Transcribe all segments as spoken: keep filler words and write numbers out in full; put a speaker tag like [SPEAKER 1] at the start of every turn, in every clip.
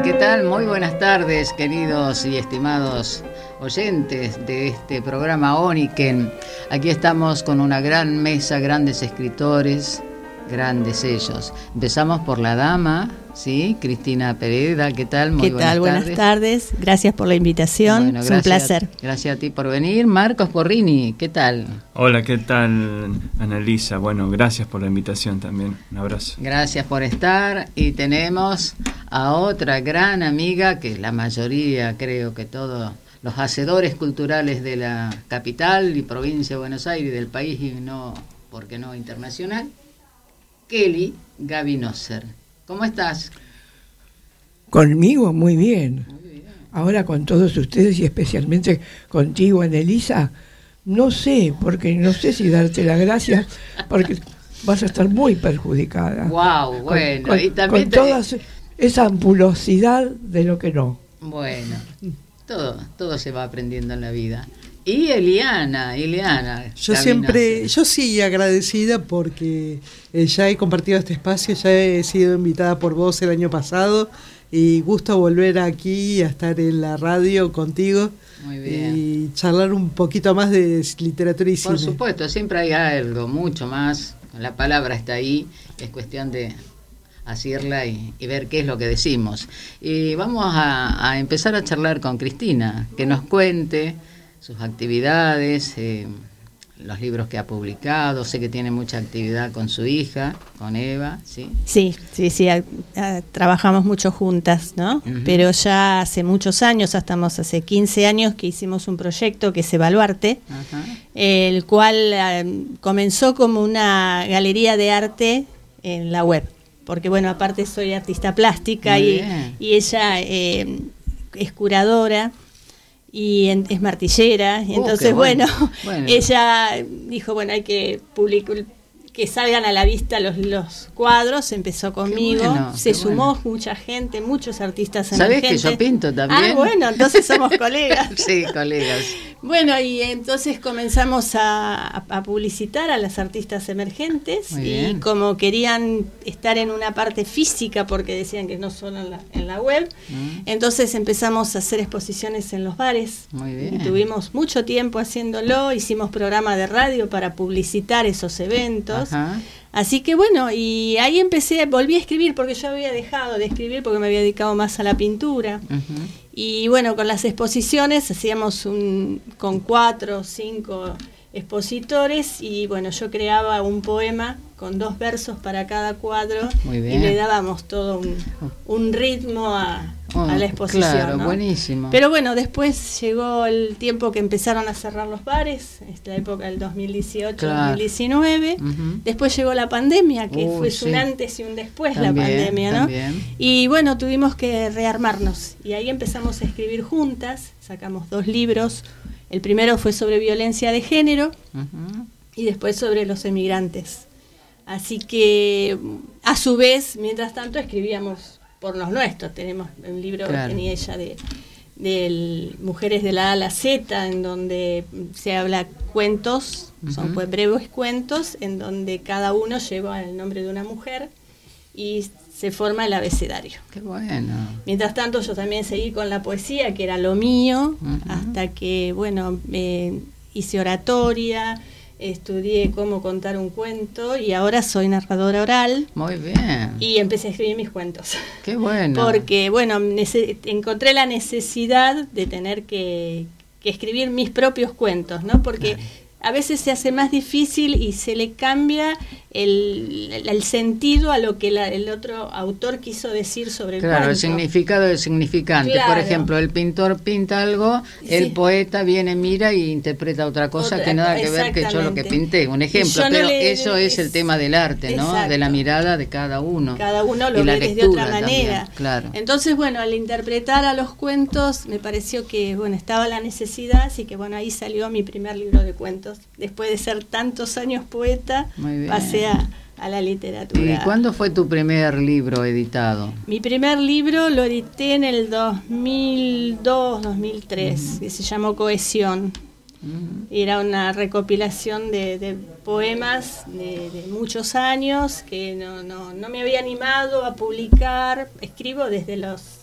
[SPEAKER 1] ¿qué tal? Muy buenas tardes, queridos y estimados oyentes de este programa Oniken. Aquí estamos con una gran mesa, grandes escritores, grandes ellos. Empezamos por la dama, ¿sí? Cristina Pereda, ¿qué tal? Muy
[SPEAKER 2] ¿Qué
[SPEAKER 1] buenas
[SPEAKER 2] tal?
[SPEAKER 1] tardes.
[SPEAKER 2] Buenas tardes, gracias por la invitación,
[SPEAKER 1] Bueno,
[SPEAKER 2] es un placer.
[SPEAKER 1] A, gracias a ti por venir. Marcos Porrini, ¿qué tal?
[SPEAKER 3] Hola, ¿qué tal, Annalisa? Bueno, gracias por la invitación también, un abrazo.
[SPEAKER 1] Gracias por estar, y tenemos a otra gran amiga que la mayoría, creo que todos los hacedores culturales de la capital y provincia de Buenos Aires y del país, y no, ¿por qué no internacional? Kelly Gaby-Nosser. ¿Cómo estás?
[SPEAKER 4] Conmigo, muy bien. muy bien. Ahora con todos ustedes y especialmente contigo, Annalisa, no sé, porque no sé si darte las gracias, porque vas a estar muy perjudicada.
[SPEAKER 1] Wow, bueno.
[SPEAKER 4] Con, con,
[SPEAKER 1] y también
[SPEAKER 4] con
[SPEAKER 1] te...
[SPEAKER 4] toda esa ampulosidad de lo que no.
[SPEAKER 1] Bueno, todo, todo se va aprendiendo en la vida. Y Eliana, Eliana.
[SPEAKER 5] Yo siempre, yo sí agradecida porque eh, ya he compartido este espacio, ya he sido invitada por vos el año pasado y gusto volver aquí a estar en la radio contigo.
[SPEAKER 1] Muy bien.
[SPEAKER 5] Y charlar un poquito más de literatura y cine.
[SPEAKER 1] Por supuesto, siempre hay algo, mucho más. La palabra está ahí, es cuestión de hacerla y, y ver qué es lo que decimos. Y vamos a, a empezar a charlar con Cristina, que nos cuente sus actividades, eh, los libros que ha publicado. Sé que tiene mucha actividad con su hija, con Eva, ¿sí?
[SPEAKER 2] Sí, sí, sí, a, a, trabajamos mucho juntas, ¿no? Uh-huh. Pero ya hace muchos años, estamos hace quince años que hicimos un proyecto que es Evaluarte, uh-huh. el cual eh, comenzó como una galería de arte en la web, porque bueno, aparte soy artista plástica y, y ella eh, es curadora y en, es martillera, y entonces uh, bueno, bueno, bueno, ella dijo, bueno, hay que publicar, que salgan a la vista los, los cuadros, empezó conmigo, bueno, se sumó bueno. mucha gente, muchos artistas emergentes.
[SPEAKER 1] ¿Sabés que yo pinto también?
[SPEAKER 2] Ah, bueno, entonces somos colegas.
[SPEAKER 1] Sí, colegas.
[SPEAKER 2] Bueno, y entonces comenzamos a, a publicitar a las artistas emergentes y como querían estar en una parte física porque decían que no solo en la, en la web, mm. entonces empezamos a hacer exposiciones en los bares.
[SPEAKER 1] Muy bien.
[SPEAKER 2] Y tuvimos mucho tiempo haciéndolo, hicimos programa de radio para publicitar esos eventos. Ajá. Así que bueno, y ahí empecé, volví a escribir porque yo había dejado de escribir porque me había dedicado más a la pintura. Uh-huh. Y bueno, con las exposiciones hacíamos un con cuatro o cinco expositores y bueno, yo creaba un poema con dos versos para cada cuadro y le dábamos todo un, un ritmo a, oh, a la exposición.
[SPEAKER 1] Claro,
[SPEAKER 2] ¿no?
[SPEAKER 1] Buenísimo.
[SPEAKER 2] Pero bueno, después llegó el tiempo que empezaron a cerrar los bares, esta época del dos mil dieciocho, claro. dos mil diecinueve. Uh-huh. Después llegó la pandemia, que uh, fue sí. un antes y un después también, la pandemia, ¿no?
[SPEAKER 1] También.
[SPEAKER 2] Y bueno, tuvimos que rearmarnos y ahí empezamos a escribir juntas, sacamos dos libros. El primero fue sobre violencia de género uh-huh. y después sobre los emigrantes. Así que, a su vez, mientras tanto, escribíamos por los nuestros. Tenemos un libro claro. que tenía ella de, de Mujeres de la A a la Z, en donde se habla cuentos, uh-huh. son pues breves cuentos, en donde cada uno lleva el nombre de una mujer y se forma el abecedario.
[SPEAKER 1] Qué bueno.
[SPEAKER 2] Mientras tanto, yo también seguí con la poesía, que era lo mío, uh-huh. hasta que, bueno, eh, hice oratoria, estudié cómo contar un cuento y ahora soy narradora oral.
[SPEAKER 1] Muy bien.
[SPEAKER 2] Y empecé a escribir mis cuentos.
[SPEAKER 1] Qué bueno.
[SPEAKER 2] Porque, bueno, nece- encontré la necesidad de tener que, que escribir mis propios cuentos, ¿no? Porque claro. a veces se hace más difícil y se le cambia el, el, el sentido a lo que la, el otro autor quiso decir sobre el
[SPEAKER 1] claro,
[SPEAKER 2] cuento.
[SPEAKER 1] Claro, el significado del significante. Claro. Por ejemplo, el pintor pinta algo, sí. el poeta viene, mira y interpreta otra cosa otra, que nada que ver que yo lo que pinté. Un ejemplo, no pero le, eso es, es el tema del arte, ¿no? Exacto. De la mirada de cada uno.
[SPEAKER 2] Cada uno lo ve desde otra manera.
[SPEAKER 1] También, claro.
[SPEAKER 2] Entonces, bueno, al interpretar a los cuentos me pareció que, bueno, estaba la necesidad, así que, bueno, ahí salió mi primer libro de cuentos. Después de ser tantos años poeta, pasé A, a la literatura.
[SPEAKER 1] ¿Y cuándo fue tu primer libro editado?
[SPEAKER 2] Mi primer libro lo edité en el dos mil dos, dos mil tres, uh-huh. que se llamó Cohesión. Uh-huh. Era una recopilación de, de poemas de, de muchos años que no, no, no me había animado a publicar. Escribo desde los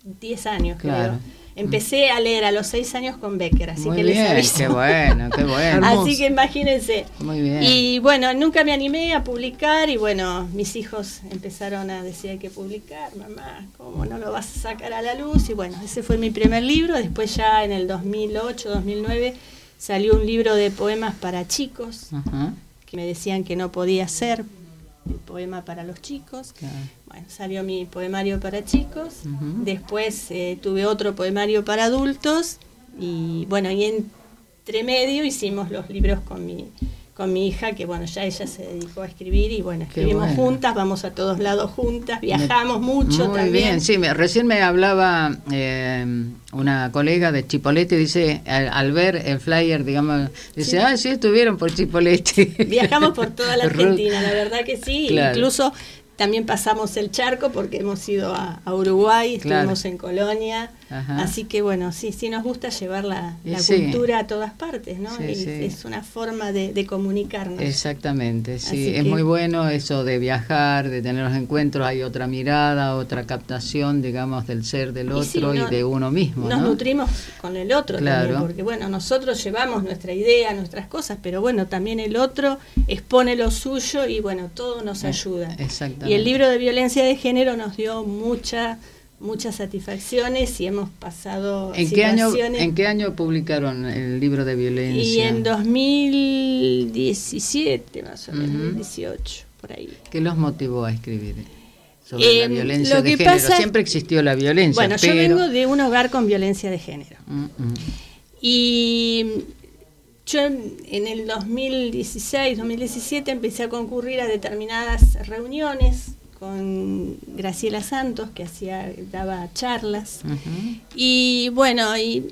[SPEAKER 2] diez años,
[SPEAKER 1] Claro.
[SPEAKER 2] creo. Empecé a leer a los seis años con Becker, así
[SPEAKER 1] Muy
[SPEAKER 2] que
[SPEAKER 1] bien,
[SPEAKER 2] les aviso.
[SPEAKER 1] qué bueno, qué bueno.
[SPEAKER 2] Así que imagínense.
[SPEAKER 1] Muy bien.
[SPEAKER 2] Y bueno, nunca me animé a publicar y bueno, mis hijos empezaron a decir hay que publicar, mamá, ¿cómo no lo vas a sacar a la luz? Y bueno, ese fue mi primer libro. Después ya en el dos mil ocho, dos mil nueve salió un libro de poemas para chicos,
[SPEAKER 1] Ajá.
[SPEAKER 2] que me decían que no podía ser el poema para los chicos.
[SPEAKER 1] Claro.
[SPEAKER 2] Bueno, salió mi poemario para chicos.
[SPEAKER 1] Ujú.
[SPEAKER 2] Después eh, tuve otro poemario para adultos y bueno, y entre medio hicimos los libros con mi con mi hija, que bueno, ya ella se dedicó a escribir y bueno,
[SPEAKER 1] Qué
[SPEAKER 2] escribimos
[SPEAKER 1] bueno.
[SPEAKER 2] juntas, vamos a todos lados juntas, viajamos mucho
[SPEAKER 1] Muy
[SPEAKER 2] también.
[SPEAKER 1] bien, sí, me, recién me hablaba eh, una colega de Chipolete, dice, al, al ver el flyer, digamos, dice,
[SPEAKER 2] Sí.
[SPEAKER 1] ah, sí, estuvieron por Chipolete.
[SPEAKER 2] Viajamos por toda la Argentina, la verdad que sí,
[SPEAKER 1] Claro.
[SPEAKER 2] incluso también pasamos el charco porque hemos ido a, a Uruguay,
[SPEAKER 1] Claro.
[SPEAKER 2] estuvimos en Colonia,
[SPEAKER 1] Ajá.
[SPEAKER 2] así que bueno, sí, sí nos gusta llevar la,
[SPEAKER 1] Y
[SPEAKER 2] la
[SPEAKER 1] sí.
[SPEAKER 2] cultura a todas partes, ¿no?
[SPEAKER 1] Sí,
[SPEAKER 2] Y
[SPEAKER 1] sí.
[SPEAKER 2] es una forma de, de comunicarnos.
[SPEAKER 1] Exactamente, sí,
[SPEAKER 2] Así
[SPEAKER 1] es
[SPEAKER 2] que-
[SPEAKER 1] muy bueno eso de viajar, de tener los encuentros, hay otra mirada, otra captación, digamos, del ser del
[SPEAKER 2] Y
[SPEAKER 1] otro
[SPEAKER 2] sí,
[SPEAKER 1] y,
[SPEAKER 2] uno-
[SPEAKER 1] de uno mismo,
[SPEAKER 2] Nos
[SPEAKER 1] ¿no?
[SPEAKER 2] nutrimos con el otro
[SPEAKER 1] Claro.
[SPEAKER 2] también, porque bueno, nosotros llevamos nuestra idea, nuestras cosas, pero bueno, también el otro expone lo suyo y bueno, todo nos
[SPEAKER 1] Eh,
[SPEAKER 2] ayuda.
[SPEAKER 1] exactamente.
[SPEAKER 2] Y el libro de violencia de género nos dio mucha, muchas satisfacciones y hemos pasado
[SPEAKER 1] ¿En qué año,
[SPEAKER 2] situaciones.
[SPEAKER 1] en qué año publicaron el libro de violencia?
[SPEAKER 2] Y en dos mil diecisiete, más o menos,
[SPEAKER 1] Ujú.
[SPEAKER 2] dos mil dieciocho, por ahí.
[SPEAKER 1] ¿Qué los motivó a escribir sobre la
[SPEAKER 2] Eh,
[SPEAKER 1] violencia
[SPEAKER 2] lo
[SPEAKER 1] de
[SPEAKER 2] que
[SPEAKER 1] género?
[SPEAKER 2] pasa-
[SPEAKER 1] Siempre existió la violencia,
[SPEAKER 2] Bueno,
[SPEAKER 1] pero...
[SPEAKER 2] yo vengo de un hogar con violencia de género.
[SPEAKER 1] Mm, mm.
[SPEAKER 2] Y yo en en el dos mil dieciséis, dos mil diecisiete empecé a concurrir a determinadas reuniones con Graciela Santos, que hacía daba charlas.
[SPEAKER 1] Ujú.
[SPEAKER 2] Y bueno, y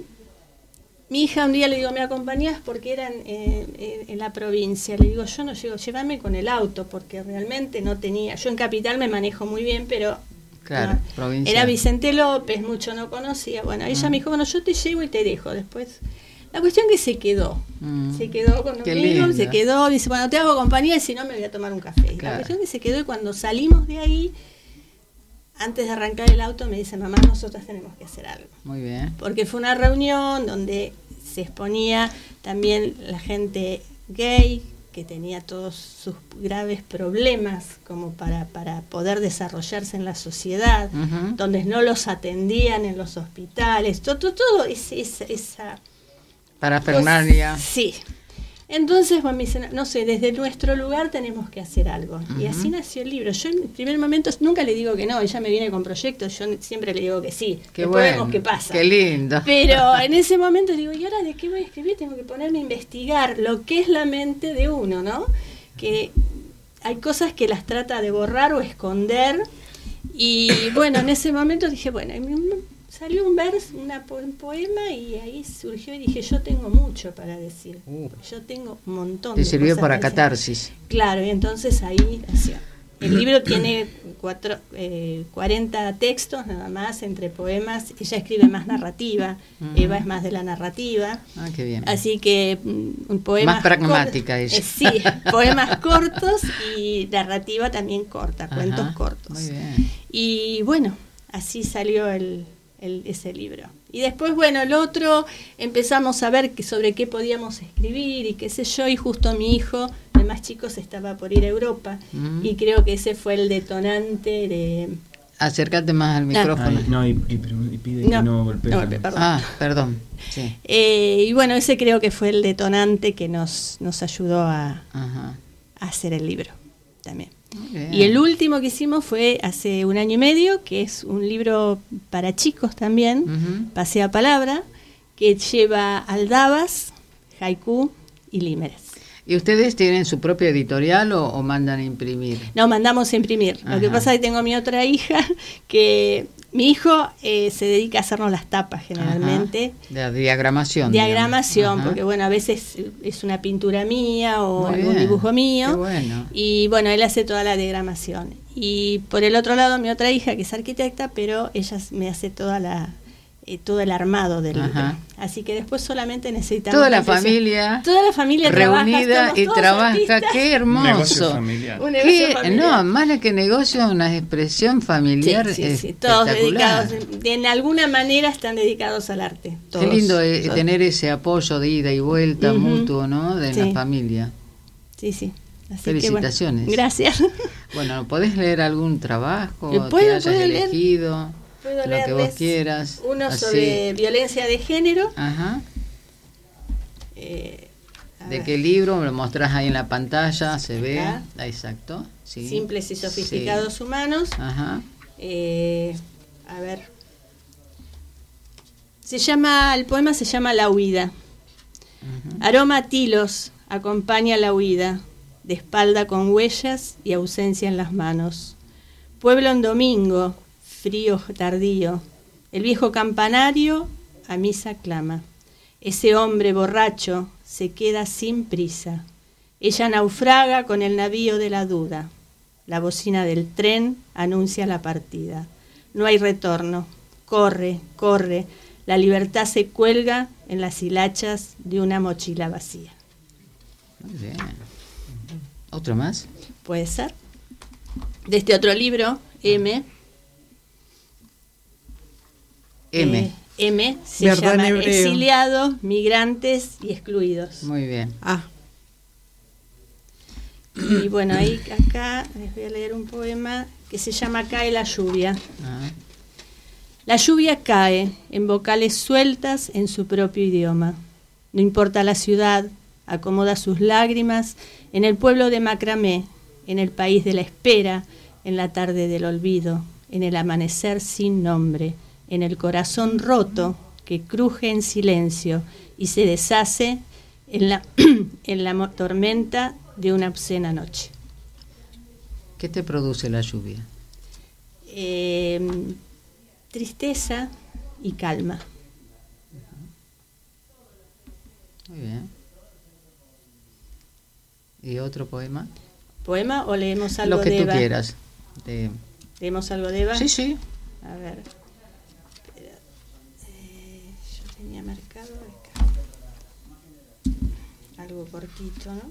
[SPEAKER 2] mi hija un día le digo, ¿me acompañás? Porque eran eh, eh, en la provincia. Le digo, yo no llego, llévame con el auto, porque realmente no tenía. Yo en Capital me manejo muy bien, pero
[SPEAKER 1] Claro,
[SPEAKER 2] no,
[SPEAKER 1] provincia.
[SPEAKER 2] era Vicente López, mucho no conocía. Bueno, ella
[SPEAKER 1] Mm.
[SPEAKER 2] me dijo, bueno, yo te llevo y te dejo. Después, la cuestión que se quedó.
[SPEAKER 1] Mm.
[SPEAKER 2] Se quedó con
[SPEAKER 1] Qué
[SPEAKER 2] conmigo,
[SPEAKER 1] lindo.
[SPEAKER 2] se quedó, dice, bueno, te hago compañía y si no me voy a tomar un café.
[SPEAKER 1] Claro.
[SPEAKER 2] La cuestión que se quedó y cuando salimos de ahí, antes de arrancar el auto, me dice, mamá, nosotras tenemos que hacer algo.
[SPEAKER 1] Muy bien.
[SPEAKER 2] Porque fue una reunión donde se exponía también la gente gay, que tenía todos sus graves problemas como para, para poder desarrollarse en la sociedad,
[SPEAKER 1] Ujú.
[SPEAKER 2] donde no los atendían en los hospitales, todo, todo, todo ese- esa... esa
[SPEAKER 1] Para Fernalia.
[SPEAKER 2] Sí. Entonces, bueno, me dicen, no sé, desde nuestro lugar tenemos que hacer algo. Y
[SPEAKER 1] Ujú.
[SPEAKER 2] así nació el libro. Yo en el primer momento nunca le digo que no, ella me viene con proyectos, yo siempre le digo que sí.
[SPEAKER 1] Qué
[SPEAKER 2] Después
[SPEAKER 1] bueno.
[SPEAKER 2] vemos qué pasa.
[SPEAKER 1] Qué lindo.
[SPEAKER 2] Pero en ese momento digo, ¿y ahora de qué voy a escribir? Tengo que ponerme a investigar lo que es la mente de uno, ¿no? Que hay cosas que las trata de borrar o esconder. Y bueno, en ese momento dije, bueno, y me- salió un verso, una po- un poema y ahí surgió y dije, yo tengo mucho para decir.
[SPEAKER 1] Uh.
[SPEAKER 2] Yo tengo un montón
[SPEAKER 1] Te
[SPEAKER 2] de
[SPEAKER 1] sirvió
[SPEAKER 2] cosas
[SPEAKER 1] para
[SPEAKER 2] decir.
[SPEAKER 1] catarsis.
[SPEAKER 2] Claro, y entonces ahí nació. El libro tiene cuatro, eh, cuarenta textos nada más entre poemas. Ella escribe más narrativa,
[SPEAKER 1] Ujú.
[SPEAKER 2] Eva es más de la narrativa.
[SPEAKER 1] Ah, qué bien.
[SPEAKER 2] Así que mm, un poema
[SPEAKER 1] Más pragmática ella.
[SPEAKER 2] sí, poemas cortos y narrativa también corta, cuentos
[SPEAKER 1] Ajá,
[SPEAKER 2] cortos.
[SPEAKER 1] Muy bien.
[SPEAKER 2] Y bueno, así salió el, el- ese libro. Y después, bueno, el otro empezamos a ver que sobre qué podíamos escribir y qué sé yo, y justo mi hijo, el más chico, se estaba por ir a Europa,
[SPEAKER 1] Mm.
[SPEAKER 2] y creo que ese fue el detonante de...
[SPEAKER 1] Acércate más al micrófono.
[SPEAKER 3] Ay, no, y, y pregun- y pide
[SPEAKER 2] No,
[SPEAKER 3] que no golpees.
[SPEAKER 2] no
[SPEAKER 3] la-
[SPEAKER 2] golpee, perdón.
[SPEAKER 1] Ah, perdón. Sí.
[SPEAKER 2] Eh, y bueno, ese creo que fue el detonante que nos, nos ayudó a,
[SPEAKER 1] Ajá.
[SPEAKER 2] a hacer el libro también.
[SPEAKER 1] Muy bien.
[SPEAKER 2] Y el último que hicimos fue hace un año y medio, que es un libro para chicos también,
[SPEAKER 1] Ujú.
[SPEAKER 2] Pasea Palabra, que lleva aldabas, haiku y límeres.
[SPEAKER 1] ¿Y ustedes tienen su propia editorial o, o mandan a imprimir?
[SPEAKER 2] No, mandamos a imprimir. Lo que
[SPEAKER 1] Ajá.
[SPEAKER 2] pasa es que tengo mi otra hija, que mi hijo eh, se dedica a hacernos las tapas generalmente.
[SPEAKER 1] Ajá. De diagramación.
[SPEAKER 2] Diagramación,
[SPEAKER 1] digamos.
[SPEAKER 2] porque bueno, a veces es una pintura mía o
[SPEAKER 1] Muy
[SPEAKER 2] algún
[SPEAKER 1] bien,
[SPEAKER 2] dibujo mío.
[SPEAKER 1] qué bueno.
[SPEAKER 2] Y bueno, él hace toda la diagramación. Y por el otro lado, mi otra hija, que es arquitecta, pero ella me hace toda la eh, todo el armado del
[SPEAKER 1] Ajá.
[SPEAKER 2] libro. Así que después solamente necesitamos...
[SPEAKER 1] Toda la
[SPEAKER 2] impresión.
[SPEAKER 1] familia
[SPEAKER 2] Toda la familia
[SPEAKER 1] reunida
[SPEAKER 2] trabaja,
[SPEAKER 1] y
[SPEAKER 2] somos todos
[SPEAKER 1] trabaja.
[SPEAKER 2] artistas.
[SPEAKER 1] ¡Qué hermoso!
[SPEAKER 3] Negocio familiar.
[SPEAKER 2] Un negocio
[SPEAKER 1] ¿Qué?
[SPEAKER 2] familiar.
[SPEAKER 1] No, más que negocio, una expresión familiar
[SPEAKER 2] Sí, sí, sí, todos
[SPEAKER 1] espectacular.
[SPEAKER 2] dedicados, de, en alguna manera están dedicados al arte. Todos,
[SPEAKER 1] Qué lindo eh,
[SPEAKER 2] todos.
[SPEAKER 1] tener ese apoyo de ida y vuelta
[SPEAKER 2] Ujú.
[SPEAKER 1] mutuo, ¿no? De
[SPEAKER 2] Sí.
[SPEAKER 1] la familia.
[SPEAKER 2] Sí, sí. Así
[SPEAKER 1] Felicitaciones.
[SPEAKER 2] Que, bueno, gracias.
[SPEAKER 1] Bueno, ¿podés leer algún trabajo
[SPEAKER 2] Eh,
[SPEAKER 1] que
[SPEAKER 2] puedo-
[SPEAKER 1] hayas
[SPEAKER 2] puedo leer.
[SPEAKER 1] elegido?
[SPEAKER 2] Puedo
[SPEAKER 1] Lo que
[SPEAKER 2] leerles
[SPEAKER 1] vos quieras.
[SPEAKER 2] Uno
[SPEAKER 1] así.
[SPEAKER 2] sobre violencia de género.
[SPEAKER 1] Ajá.
[SPEAKER 2] eh, a
[SPEAKER 1] ¿De
[SPEAKER 2] ver,
[SPEAKER 1] qué libro? Me lo mostrás ahí en la pantalla, se ve.
[SPEAKER 2] Acá.
[SPEAKER 1] Ah, exacto. Sí.
[SPEAKER 2] Simples y sofisticados
[SPEAKER 1] Sí.
[SPEAKER 2] humanos.
[SPEAKER 1] Ajá.
[SPEAKER 2] Eh, a ver. Se llama, el poema se llama La huida.
[SPEAKER 1] Ujú.
[SPEAKER 2] Aroma a tilos acompaña la huida, de espalda con huellas y ausencia en las manos. Pueblo en domingo, frío tardío, el viejo campanario a misa clama. Ese hombre borracho se queda sin prisa. Ella naufraga con el navío de la duda. La bocina del tren anuncia la partida. No hay retorno. Corre, corre. La libertad se cuelga en las hilachas de una mochila vacía.
[SPEAKER 1] Muy bien. ¿Otro más?
[SPEAKER 2] ¿Puede ser? De este otro libro, M.
[SPEAKER 1] M.
[SPEAKER 2] eh, M se
[SPEAKER 5] Verdad en
[SPEAKER 2] llama
[SPEAKER 5] hebreo.
[SPEAKER 2] Exiliados, Migrantes y Excluidos.
[SPEAKER 1] Muy bien.
[SPEAKER 5] Ah,
[SPEAKER 2] Y bueno, ahí acá les voy a leer un poema que se llama Cae la lluvia.
[SPEAKER 1] Ah,
[SPEAKER 2] La lluvia cae en vocales sueltas en su propio idioma. No importa la ciudad, acomoda sus lágrimas en el pueblo de Macramé, en el país de la espera, en la tarde del olvido, en el amanecer sin nombre, en el corazón roto que cruje en silencio y se deshace en la, en la mo- tormenta de una obscena noche.
[SPEAKER 1] ¿Qué te produce la lluvia?
[SPEAKER 2] Eh, tristeza y calma.
[SPEAKER 1] Muy bien. ¿Y otro poema?
[SPEAKER 2] ¿Poema o leemos algo
[SPEAKER 1] Lo que
[SPEAKER 2] de
[SPEAKER 1] tú
[SPEAKER 2] Eva?
[SPEAKER 1] quieras. De-
[SPEAKER 2] ¿Leemos algo de Eva?
[SPEAKER 1] Sí, sí.
[SPEAKER 2] A ver. Espera. Eh, yo tenía marcado acá. Algo cortito, ¿no?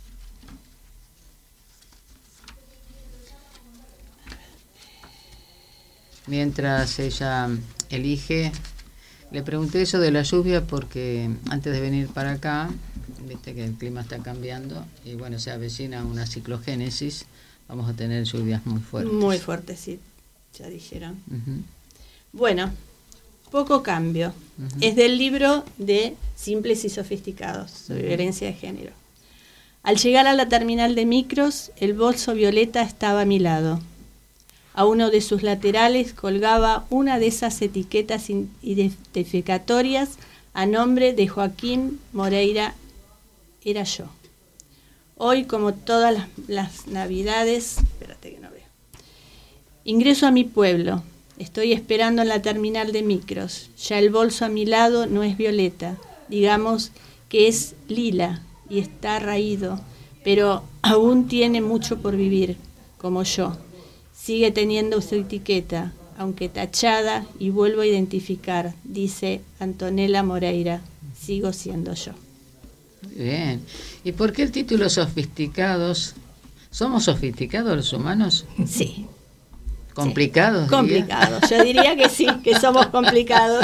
[SPEAKER 1] Mientras ella elige, le pregunté eso de la lluvia porque antes de venir para acá, viste que el clima está cambiando y bueno, se avecina una ciclogénesis, vamos a tener lluvias muy fuertes.
[SPEAKER 2] Muy fuerte, sí, ya dijeron.
[SPEAKER 1] Ujú.
[SPEAKER 2] Bueno, poco cambio.
[SPEAKER 1] Ujú.
[SPEAKER 2] Es del libro de Simples y Sofisticados, sobre violencia de género. Al llegar a la terminal de micros, el bolso violeta estaba a mi lado. A uno de sus laterales colgaba una de esas etiquetas identificatorias a nombre de Joaquín Moreira. Era yo. Hoy, como todas las, las navidades, espérate que no veo. Ingreso a mi pueblo. Estoy esperando en la terminal de micros. Ya el bolso a mi lado no es violeta. Digamos que es lila y está raído, pero aún tiene mucho por vivir, como yo. Sigue teniendo su etiqueta, aunque tachada, y vuelvo a identificar, dice Antonella Moreira. Sigo siendo yo.
[SPEAKER 1] Muy bien. ¿Y por qué el título Sofisticados? ¿Somos sofisticados los humanos?
[SPEAKER 2] Sí.
[SPEAKER 1] ¿Complicados? diría?
[SPEAKER 2] Complicados. Yo diría que sí, que somos complicados.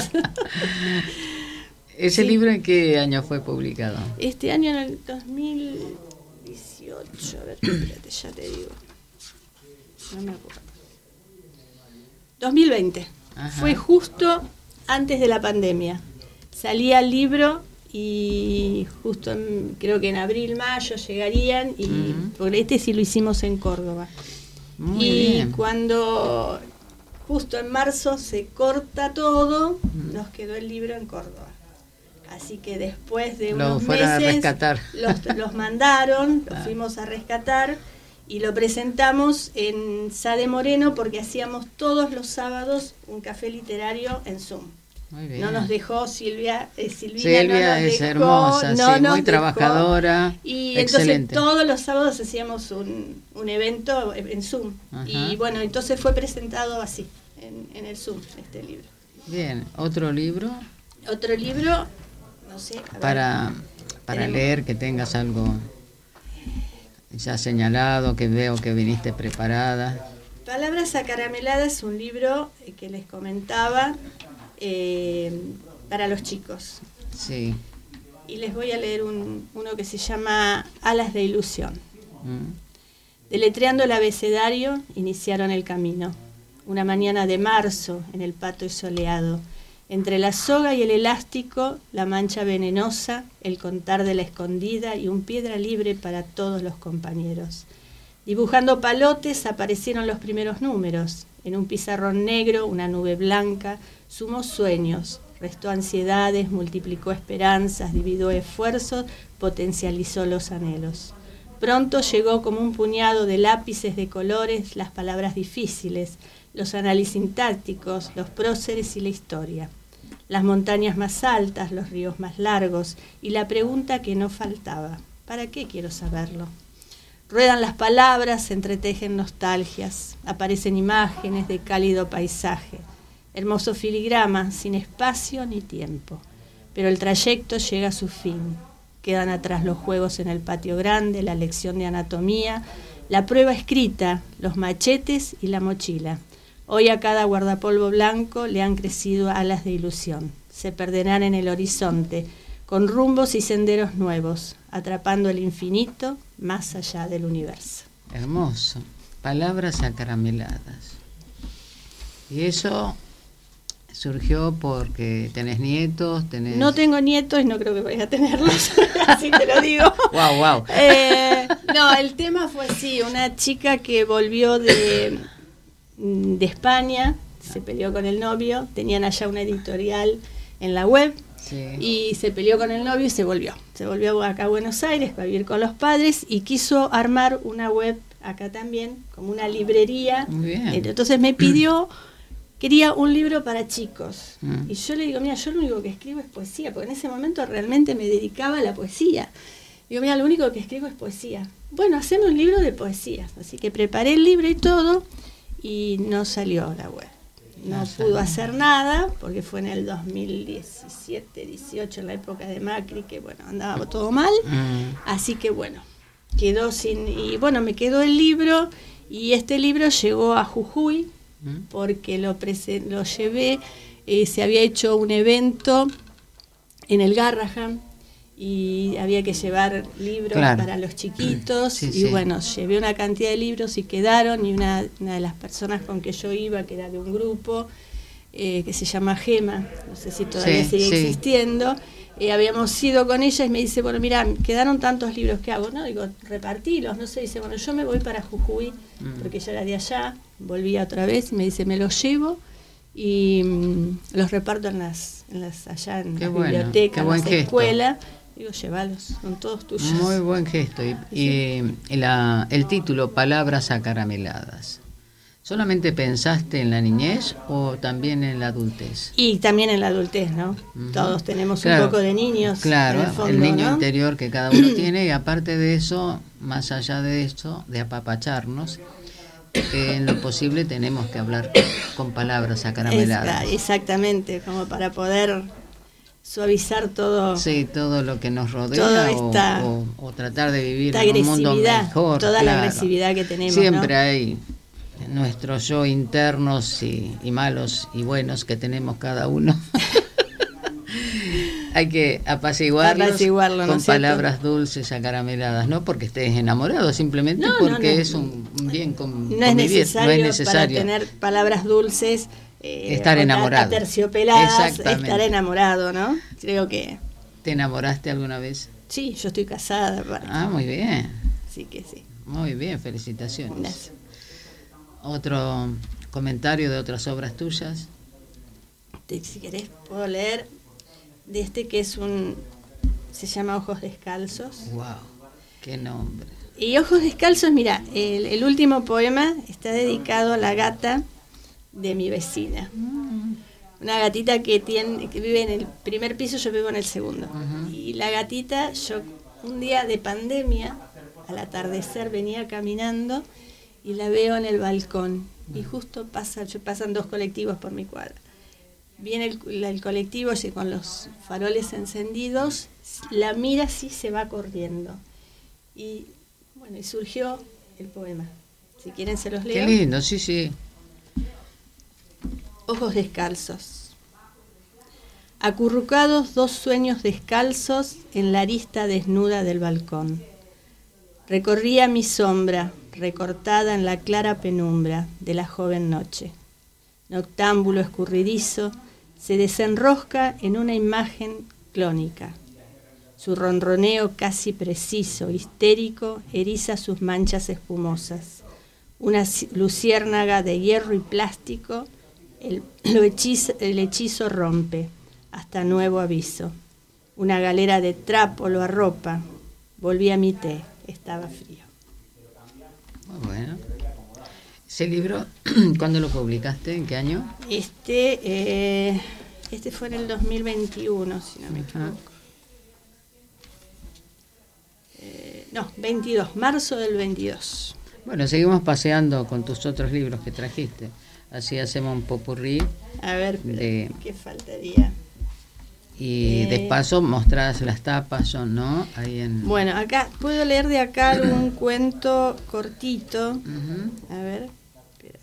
[SPEAKER 1] ¿Ese
[SPEAKER 2] Sí.
[SPEAKER 1] libro en qué año fue publicado?
[SPEAKER 2] Este año, en el dos mil dieciocho, a ver, espérate, ya te digo. No me acuerdo. dos mil veinte.
[SPEAKER 1] Ajá.
[SPEAKER 2] Fue justo antes de la pandemia. Salía el libro y justo en- creo que en abril, mayo llegarían y
[SPEAKER 1] Ujú.
[SPEAKER 2] por este sí lo hicimos en Córdoba.
[SPEAKER 1] Muy
[SPEAKER 2] y
[SPEAKER 1] bien.
[SPEAKER 2] cuando justo en marzo se corta todo, nos quedó el libro en Córdoba. Así que después de
[SPEAKER 1] Lo
[SPEAKER 2] unos
[SPEAKER 1] fueron a
[SPEAKER 2] meses
[SPEAKER 1] rescatar.
[SPEAKER 2] Los, los mandaron, los
[SPEAKER 1] Ah.
[SPEAKER 2] fuimos a rescatar y lo presentamos en Sade Moreno porque hacíamos todos los sábados un café literario en Zoom.
[SPEAKER 1] Muy bien.
[SPEAKER 2] No nos dejó Silvia, eh, Silvina
[SPEAKER 1] Silvia
[SPEAKER 2] no nos
[SPEAKER 1] es
[SPEAKER 2] dejó,
[SPEAKER 1] hermosa,
[SPEAKER 2] no
[SPEAKER 1] sí,
[SPEAKER 2] nos
[SPEAKER 1] muy
[SPEAKER 2] dejó.
[SPEAKER 1] trabajadora,
[SPEAKER 2] Y
[SPEAKER 1] excelente.
[SPEAKER 2] entonces todos los sábados hacíamos un, un evento en Zoom.
[SPEAKER 1] Ajá.
[SPEAKER 2] Y bueno, entonces fue presentado así, en, en el Zoom, este libro.
[SPEAKER 1] Bien, ¿otro libro?
[SPEAKER 2] Otro libro, no sé. A
[SPEAKER 1] para para
[SPEAKER 2] tenemos.
[SPEAKER 1] leer, que tengas algo ya señalado, que veo que viniste preparada.
[SPEAKER 2] Palabras acarameladas es un libro que les comentaba eh, para los chicos.
[SPEAKER 1] Sí.
[SPEAKER 2] Y les voy a leer un, uno que se llama Alas de Ilusión.
[SPEAKER 1] Mm.
[SPEAKER 2] Deletreando el abecedario, iniciaron el camino. Una mañana de marzo, en el patio soleado. Entre la soga y el elástico, la mancha venenosa, el contar de la escondida y un piedra libre para todos los compañeros. Dibujando palotes aparecieron los primeros números. En un pizarrón negro, una nube blanca, sumó sueños, restó ansiedades, multiplicó esperanzas, dividió esfuerzos, potencializó los anhelos. Pronto llegó como un puñado de lápices de colores las palabras difíciles, los análisis sintácticos, los próceres y la historia. Las montañas más altas, los ríos más largos y la pregunta que no faltaba. ¿Para qué quiero saberlo? Ruedan las palabras, se entretejen nostalgias, aparecen imágenes de cálido paisaje, hermoso filigrama, sin espacio ni tiempo. Pero el trayecto llega a su fin. Quedan atrás los juegos en el patio grande, la lección de anatomía, la prueba escrita, los machetes y la mochila. Hoy a cada guardapolvo blanco le han crecido alas de ilusión. Se perderán en el horizonte, con rumbos y senderos nuevos, atrapando el infinito más allá del universo.
[SPEAKER 1] Hermoso. Palabras acarameladas. Y eso surgió porque tenés nietos, tenés...
[SPEAKER 2] No tengo nietos y no creo que vaya a tenerlos, así te lo digo.
[SPEAKER 1] Wow, wow.
[SPEAKER 2] Eh, no, el tema fue así, una chica que volvió de, de España, se peleó con el novio, tenían allá una editorial en la web,
[SPEAKER 1] Sí.
[SPEAKER 2] y se peleó con el novio y se volvió. Se volvió acá a Buenos Aires para vivir con los padres y quiso armar una web acá también, como una librería.
[SPEAKER 1] Muy bien.
[SPEAKER 2] Entonces me pidió, quería un libro para chicos.
[SPEAKER 1] Mm.
[SPEAKER 2] Y yo le digo, mira, yo lo único que escribo es poesía, porque en ese momento realmente me dedicaba a la poesía. Digo, mira, lo único que escribo es poesía. Bueno, haceme un libro de poesías. Así que preparé el libro y todo, y no salió la web. No,
[SPEAKER 1] No
[SPEAKER 2] pudo
[SPEAKER 1] salió.
[SPEAKER 2] hacer nada, porque fue en el dos mil diecisiete, dieciocho, en la época de Macri, que bueno, andaba todo mal.
[SPEAKER 1] Mm.
[SPEAKER 2] Así que bueno, quedó sin... Y bueno, me quedó el libro, y este libro llegó a Jujuy,
[SPEAKER 1] Mm.
[SPEAKER 2] porque lo, presen- lo llevé, eh, se había hecho un evento en el Garrahan, y había que llevar libros
[SPEAKER 1] Claro.
[SPEAKER 2] para los chiquitos,
[SPEAKER 1] Sí,
[SPEAKER 2] y
[SPEAKER 1] sí.
[SPEAKER 2] bueno, llevé una cantidad de libros y quedaron, y una, una de las personas con que yo iba, que era de un grupo eh, que se llama Gema, no sé si todavía
[SPEAKER 1] Sí,
[SPEAKER 2] sigue
[SPEAKER 1] sí.
[SPEAKER 2] existiendo, eh, habíamos ido con ella y me dice, bueno, mira, quedaron tantos libros, ¿qué hago? No, digo, repartilos, no sé, dice, bueno, yo me voy para Jujuy,
[SPEAKER 1] Mm.
[SPEAKER 2] porque ella era de allá, volvía otra vez, y me dice, me los llevo y mm, los reparto en las, en las allá en
[SPEAKER 1] Qué
[SPEAKER 2] las
[SPEAKER 1] bueno,
[SPEAKER 2] bibliotecas,
[SPEAKER 1] qué
[SPEAKER 2] en
[SPEAKER 1] buen
[SPEAKER 2] las
[SPEAKER 1] gesto.
[SPEAKER 2] escuelas. Digo, llévalos, son todos tuyos.
[SPEAKER 1] Muy buen gesto. Y, y la, el título, Palabras acarameladas. ¿Solamente pensaste en la niñez o también en la adultez?
[SPEAKER 2] Y también en la adultez, ¿no?
[SPEAKER 1] Ujú.
[SPEAKER 2] Todos tenemos
[SPEAKER 1] Claro,
[SPEAKER 2] un poco de niños.
[SPEAKER 1] Claro,
[SPEAKER 2] en el, fondo,
[SPEAKER 1] el niño
[SPEAKER 2] ¿no?
[SPEAKER 1] interior que cada uno tiene, y aparte de eso, más allá de eso, de apapacharnos, que en lo posible tenemos que hablar con palabras acarameladas.
[SPEAKER 2] Esa- exactamente, como para poder suavizar todo.
[SPEAKER 1] Sí, todo lo que nos rodea,
[SPEAKER 2] Toda
[SPEAKER 1] o,
[SPEAKER 2] esta-
[SPEAKER 1] o- o tratar de vivir
[SPEAKER 2] esta
[SPEAKER 1] en un mundo
[SPEAKER 2] agresividad,
[SPEAKER 1] mejor.
[SPEAKER 2] toda la
[SPEAKER 1] claro.
[SPEAKER 2] agresividad que tenemos,
[SPEAKER 1] Siempre
[SPEAKER 2] ¿no?
[SPEAKER 1] hay nuestros yo internos y, y malos y buenos que tenemos cada uno. Hay que apaciguarlos
[SPEAKER 2] Apaciguarlo, ¿no
[SPEAKER 1] con
[SPEAKER 2] es cierto?
[SPEAKER 1] palabras dulces, acarameladas, no porque estés enamorado, simplemente
[SPEAKER 2] No, no,
[SPEAKER 1] porque
[SPEAKER 2] no.
[SPEAKER 1] es un, un bien con,
[SPEAKER 2] No es,
[SPEAKER 1] convivir.
[SPEAKER 2] necesario
[SPEAKER 1] No es necesario
[SPEAKER 2] para tener palabras dulces. eh,
[SPEAKER 1] Estar
[SPEAKER 2] o
[SPEAKER 1] enamorado.
[SPEAKER 2] aterciopeladas,
[SPEAKER 1] Exactamente.
[SPEAKER 2] estar enamorado, ¿no? Creo que
[SPEAKER 1] ¿Te enamoraste alguna vez?
[SPEAKER 2] sí, yo estoy casada, aparte.
[SPEAKER 1] Ah, muy bien,
[SPEAKER 2] Así que sí.
[SPEAKER 1] muy bien, felicitaciones.
[SPEAKER 2] Gracias.
[SPEAKER 1] ¿Otro comentario de otras obras tuyas?
[SPEAKER 2] Te- Si querés, puedo leer de este que es un. Se llama Ojos Descalzos.
[SPEAKER 1] ¡Wow! ¡Qué nombre!
[SPEAKER 2] Y Ojos Descalzos, mira, el, el último poema está dedicado a la gata de mi vecina. Una gatita que tiene que vive en el primer piso, yo vivo en el segundo.
[SPEAKER 1] Ujú.
[SPEAKER 2] Y la gatita, yo un día de pandemia, al atardecer venía caminando y la veo en el balcón. Y justo pasa, yo- pasan dos colectivos por mi cuadra. viene el, el colectivo ese con los faroles encendidos, la mira así, se va corriendo. Y bueno, y surgió el poema. Si quieren se los leo.
[SPEAKER 1] Qué lindo, sí, sí.
[SPEAKER 2] Ojos descalzos. Acurrucados dos sueños descalzos en la arista desnuda del balcón. Recorría mi sombra, recortada en la clara penumbra de la joven noche. Noctámbulo escurridizo, se desenrosca en una imagen clónica. Su ronroneo casi preciso, histérico, eriza sus manchas espumosas. Una luciérnaga de hierro y plástico, el, lo hechizo, el hechizo rompe, hasta nuevo aviso. Una galera de trapo lo arropa. Volví a mi té, estaba frío.
[SPEAKER 1] Muy bueno. ¿Ese libro, cuándo lo publicaste? ¿En qué año?
[SPEAKER 2] Este, eh, este fue en el dos mil veintiuno, si no me equivoco. Eh, no, veintidós, marzo del veintidós.
[SPEAKER 1] Bueno, seguimos paseando con tus otros libros que trajiste. Así hacemos un popurrí.
[SPEAKER 2] A ver,
[SPEAKER 1] de,
[SPEAKER 2] ¿qué faltaría?
[SPEAKER 1] Y
[SPEAKER 2] Eh,
[SPEAKER 1] de paso mostrás las tapas, son, ¿no? Ahí en...
[SPEAKER 2] Bueno, acá, puedo leer de acá algún cuento cortito.
[SPEAKER 1] Uh-huh.
[SPEAKER 2] A ver, espérate.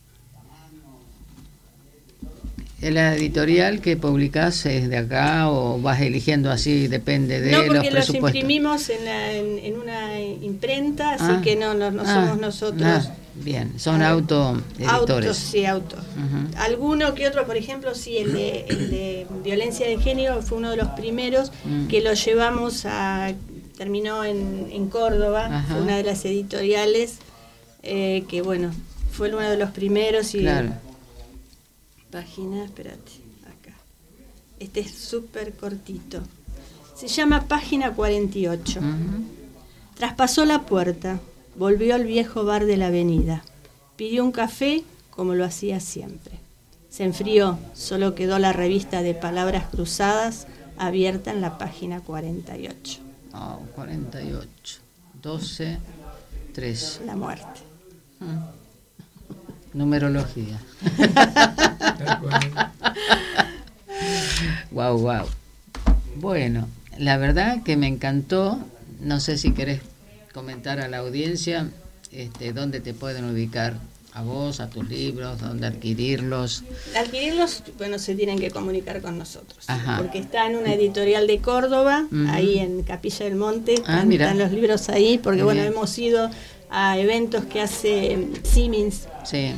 [SPEAKER 1] ¿La editorial que publicás es de acá o vas eligiendo así, depende de
[SPEAKER 2] No,
[SPEAKER 1] los
[SPEAKER 2] porque los
[SPEAKER 1] presupuestos?
[SPEAKER 2] imprimimos en, la, en, en una imprenta, así
[SPEAKER 1] Ah,
[SPEAKER 2] que no, no, no
[SPEAKER 1] ah,
[SPEAKER 2] somos nosotros.
[SPEAKER 1] ah, bien, son autoeditores.
[SPEAKER 2] Autos, sí, autos.
[SPEAKER 1] Ujú.
[SPEAKER 2] Alguno que otro, por ejemplo, sí, el de, el de violencia de género fue uno de los primeros
[SPEAKER 1] Mm.
[SPEAKER 2] que lo llevamos a, terminó en, en Córdoba,
[SPEAKER 1] Ajá.
[SPEAKER 2] fue una de las editoriales, eh, que bueno, fue uno de los primeros y...
[SPEAKER 1] Claro.
[SPEAKER 2] Página, espérate, acá. Este es súper cortito. Se llama Página cuarenta y ocho.
[SPEAKER 1] Ujú.
[SPEAKER 2] Traspasó la puerta, volvió al viejo bar de la avenida. Pidió un café como lo hacía siempre. Se enfrió, solo quedó la revista de palabras cruzadas abierta en la página cuarenta y ocho.
[SPEAKER 1] Oh, cuarenta y ocho, doce, tres.
[SPEAKER 2] La muerte.
[SPEAKER 1] Ah. Numerología. Wow, wow. Bueno, la verdad que me encantó. No sé si querés comentar a la audiencia este, dónde te pueden ubicar a vos, a tus libros, dónde adquirirlos.
[SPEAKER 2] Adquirirlos, bueno, se tienen que comunicar con nosotros.
[SPEAKER 1] Ajá.
[SPEAKER 2] Porque está en una editorial de Córdoba,
[SPEAKER 1] Ujú.
[SPEAKER 2] ahí en Capilla del Monte.
[SPEAKER 1] Ah,
[SPEAKER 2] están,
[SPEAKER 1] mira.
[SPEAKER 2] están los libros ahí, porque
[SPEAKER 1] Muy
[SPEAKER 2] bueno,
[SPEAKER 1] bien.
[SPEAKER 2] hemos ido a eventos que hace Siemens.
[SPEAKER 1] Sí.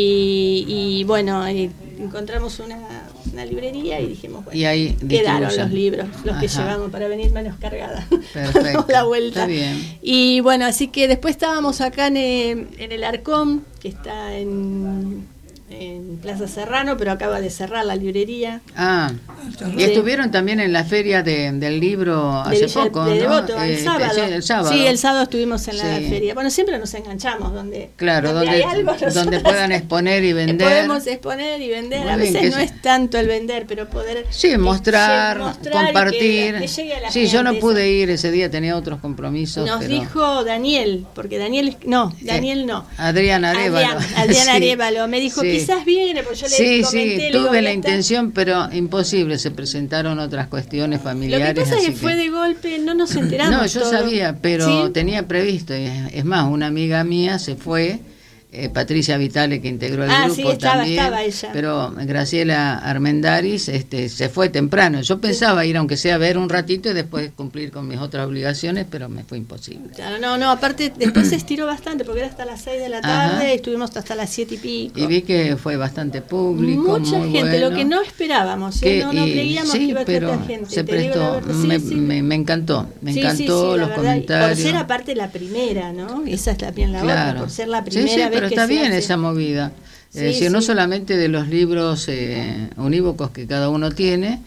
[SPEAKER 2] Y, y bueno, eh, encontramos una, una librería y dijimos, bueno,
[SPEAKER 1] Y ahí
[SPEAKER 2] quedaron
[SPEAKER 1] distribuyen.
[SPEAKER 2] los libros, los que
[SPEAKER 1] Ajá.
[SPEAKER 2] llevamos para venir manos cargadas.
[SPEAKER 1] Perfecto.
[SPEAKER 2] la vuelta.
[SPEAKER 1] Está bien.
[SPEAKER 2] Y bueno, así que después estábamos acá en, eh, en el Arcón, que está en, en Plaza Serrano, pero acaba de cerrar la librería.
[SPEAKER 1] Ah, y
[SPEAKER 2] Sí.
[SPEAKER 1] estuvieron también en la feria de, del libro
[SPEAKER 2] De
[SPEAKER 1] hace
[SPEAKER 2] Villa-
[SPEAKER 1] poco,
[SPEAKER 2] de
[SPEAKER 1] ¿no?
[SPEAKER 2] Devoto, el
[SPEAKER 1] Eh,
[SPEAKER 2] sábado.
[SPEAKER 1] sí, el sábado.
[SPEAKER 2] Sí, el sábado estuvimos en la
[SPEAKER 1] Sí.
[SPEAKER 2] feria. Bueno, siempre nos enganchamos donde,
[SPEAKER 1] Claro,
[SPEAKER 2] donde,
[SPEAKER 1] donde,
[SPEAKER 2] hay algo, nosotros
[SPEAKER 1] donde puedan exponer y vender.
[SPEAKER 2] Podemos exponer y vender.
[SPEAKER 1] Muy
[SPEAKER 2] A
[SPEAKER 1] bien,
[SPEAKER 2] veces
[SPEAKER 1] que
[SPEAKER 2] no
[SPEAKER 1] eso-
[SPEAKER 2] es tanto el vender, pero poder
[SPEAKER 1] Sí,
[SPEAKER 2] que
[SPEAKER 1] mostrar,
[SPEAKER 2] lle- mostrar y
[SPEAKER 1] compartir.
[SPEAKER 2] que- que llegue a la
[SPEAKER 1] sí, yo no
[SPEAKER 2] gente,
[SPEAKER 1] pude
[SPEAKER 2] eso.
[SPEAKER 1] ir ese día, tenía otros compromisos.
[SPEAKER 2] Nos
[SPEAKER 1] pero-
[SPEAKER 2] dijo Daniel, porque Daniel, no, Daniel no.
[SPEAKER 1] Adrián Arévalo.
[SPEAKER 2] Adrián, Adrián
[SPEAKER 1] Sí.
[SPEAKER 2] Arévalo me dijo,
[SPEAKER 1] Sí.
[SPEAKER 2] quizás viene, porque yo le
[SPEAKER 1] Sí,
[SPEAKER 2] comenté.
[SPEAKER 1] sí,
[SPEAKER 2] le digo,
[SPEAKER 1] tuve la
[SPEAKER 2] "Ahí está".
[SPEAKER 1] intención, pero imposible, se presentaron otras cuestiones
[SPEAKER 2] Lo
[SPEAKER 1] familiares.
[SPEAKER 2] que pasa es
[SPEAKER 1] así
[SPEAKER 2] que fue de golpe, no nos enteramos.
[SPEAKER 1] No, yo
[SPEAKER 2] todo.
[SPEAKER 1] sabía, pero
[SPEAKER 2] ¿Sí?
[SPEAKER 1] tenía previsto. y Es es más, una amiga mía se fue, eh, Patricia Vitale, que integró el
[SPEAKER 2] Ah,
[SPEAKER 1] grupo
[SPEAKER 2] sí, estaba,
[SPEAKER 1] también.
[SPEAKER 2] estaba ella.
[SPEAKER 1] Pero Graciela Armendaris este, se fue temprano. Yo pensaba ir, aunque sea a ver un ratito y después cumplir con mis otras obligaciones, pero me fue imposible.
[SPEAKER 2] Claro, no, no, aparte después se estiró bastante, porque era hasta las seis de la tarde,
[SPEAKER 1] Ajá.
[SPEAKER 2] y estuvimos hasta las siete y pico.
[SPEAKER 1] Y vi que fue bastante público.
[SPEAKER 2] Mucha
[SPEAKER 1] muy
[SPEAKER 2] gente, lo
[SPEAKER 1] bueno.
[SPEAKER 2] que no esperábamos, ¿eh?
[SPEAKER 1] Que-
[SPEAKER 2] no, no
[SPEAKER 1] y-
[SPEAKER 2] creíamos
[SPEAKER 1] sí,
[SPEAKER 2] que iba a estar
[SPEAKER 1] pero
[SPEAKER 2] tanta gente.
[SPEAKER 1] se
[SPEAKER 2] te digo la
[SPEAKER 1] prestó,
[SPEAKER 2] verdad, sí,
[SPEAKER 1] me,
[SPEAKER 2] sí.
[SPEAKER 1] me- me encantó, me
[SPEAKER 2] Sí,
[SPEAKER 1] encantó
[SPEAKER 2] sí, sí, la
[SPEAKER 1] los
[SPEAKER 2] verdad, y
[SPEAKER 1] comentarios.
[SPEAKER 2] por ser aparte la primera, ¿no? Esa es también la
[SPEAKER 1] Claro.
[SPEAKER 2] otra, por ser la
[SPEAKER 1] Sí,
[SPEAKER 2] primera
[SPEAKER 1] sí,
[SPEAKER 2] vez
[SPEAKER 1] pero
[SPEAKER 2] que
[SPEAKER 1] está
[SPEAKER 2] se
[SPEAKER 1] bien
[SPEAKER 2] hace.
[SPEAKER 1] esa movida.
[SPEAKER 2] Sí,
[SPEAKER 1] Es decir, no
[SPEAKER 2] sí.
[SPEAKER 1] solamente de los libros eh, unívocos que cada uno tiene,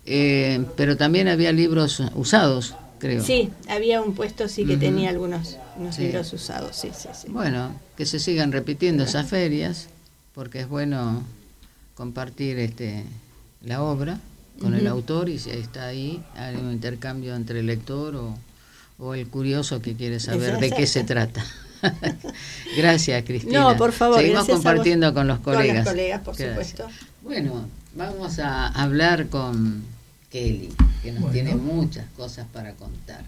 [SPEAKER 1] eh, pero también había libros usados, creo.
[SPEAKER 2] Sí, había un puesto sí que
[SPEAKER 1] Ujú.
[SPEAKER 2] tenía algunos unos
[SPEAKER 1] Sí.
[SPEAKER 2] libros usados, sí, sí, sí.
[SPEAKER 1] Bueno, que se sigan repitiendo esas ferias, porque es bueno compartir este la obra con el
[SPEAKER 2] Ujú.
[SPEAKER 1] autor, y si está ahí, hay un intercambio entre el lector o, o el curioso que quiere saber de qué se
[SPEAKER 2] Exacto.
[SPEAKER 1] trata. Gracias, Cristina.
[SPEAKER 2] No, por favor.
[SPEAKER 1] Seguimos compartiendo con los colegas.
[SPEAKER 2] Con los colegas, por
[SPEAKER 1] Gracias.
[SPEAKER 2] supuesto.
[SPEAKER 1] Bueno, vamos a hablar con Kelly, que nos
[SPEAKER 4] Bueno.
[SPEAKER 1] tiene muchas cosas para contar.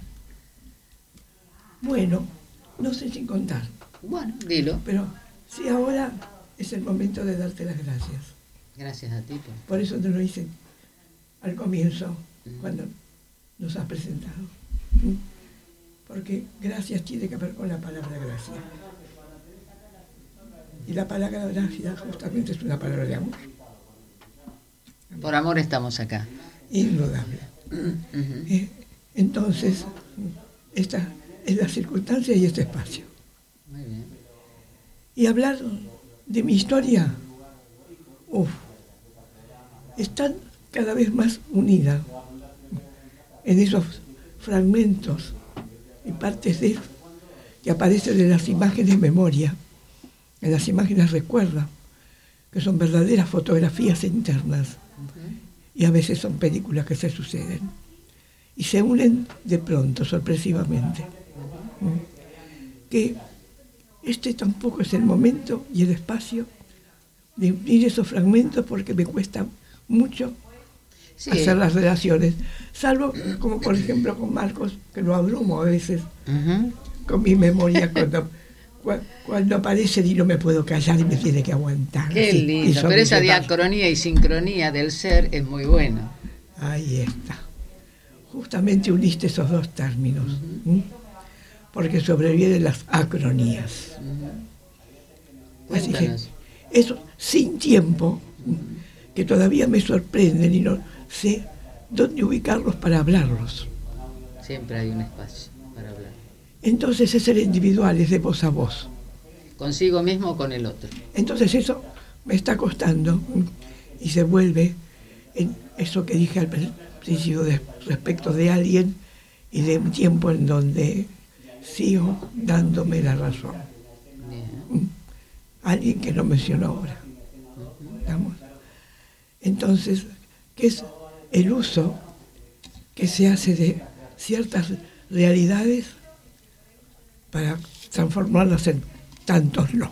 [SPEAKER 4] Bueno, no sé sin contar,
[SPEAKER 1] Bueno, dilo.
[SPEAKER 4] pero sí ahora es el momento de darte las gracias.
[SPEAKER 1] Gracias a ti. Por...
[SPEAKER 4] Por eso te lo hice al comienzo,
[SPEAKER 1] Mm.
[SPEAKER 4] cuando nos has presentado. ¿Mm? Porque gracias tiene que ver con la palabra gracia. Y la palabra gracia justamente es una palabra de amor,
[SPEAKER 1] Por amor estamos acá.
[SPEAKER 4] indudable.
[SPEAKER 1] Ujú.
[SPEAKER 4] Eh, entonces, esta es la circunstancia y este espacio.
[SPEAKER 1] Muy bien.
[SPEAKER 4] Y hablar de mi historia, uf, están cada vez más unida en esos fragmentos y partes de que aparecen en las imágenes memoria, en las imágenes recuerda, que son verdaderas fotografías internas
[SPEAKER 1] Ujú.
[SPEAKER 4] y a veces son películas que se suceden y se unen de pronto, sorpresivamente. ¿Mm? Que este tampoco es el momento y el espacio de unir esos fragmentos porque me cuesta mucho
[SPEAKER 1] Sí.
[SPEAKER 4] hacer las relaciones, salvo como por ejemplo con Marcos, que lo abrumo a veces
[SPEAKER 1] Ujú.
[SPEAKER 4] con mi memoria cuando, cua- cuando aparecen y no me puedo callar y me tiene que aguantar.
[SPEAKER 1] Qué
[SPEAKER 4] así, y
[SPEAKER 1] lindo. Pero esa
[SPEAKER 4] sobrellevar.
[SPEAKER 1] diacronía y sincronía del ser es muy buena.
[SPEAKER 4] Ahí está. Justamente uniste esos dos términos, ¿m? Porque sobreviven las acronías.
[SPEAKER 1] Ujú.
[SPEAKER 4] Así que
[SPEAKER 1] Cuéntanos.
[SPEAKER 4] eso sin tiempo, ¿m? Que todavía me sorprenden y no sé dónde ubicarlos para hablarlos.
[SPEAKER 1] Siempre hay un espacio para hablar.
[SPEAKER 4] Entonces es el individual, es de voz a voz.
[SPEAKER 1] Consigo mismo o con el otro.
[SPEAKER 4] Entonces eso me está costando, ¿m? Y se vuelve en eso que dije al principio de- respecto de alguien y de un tiempo en donde sigo dándome la razón.
[SPEAKER 1] Bien.
[SPEAKER 4] Alguien que no mencionó ahora. ¿Estamos? Entonces, ¿qué es el uso que se hace de ciertas realidades para transformarlas en tantos no?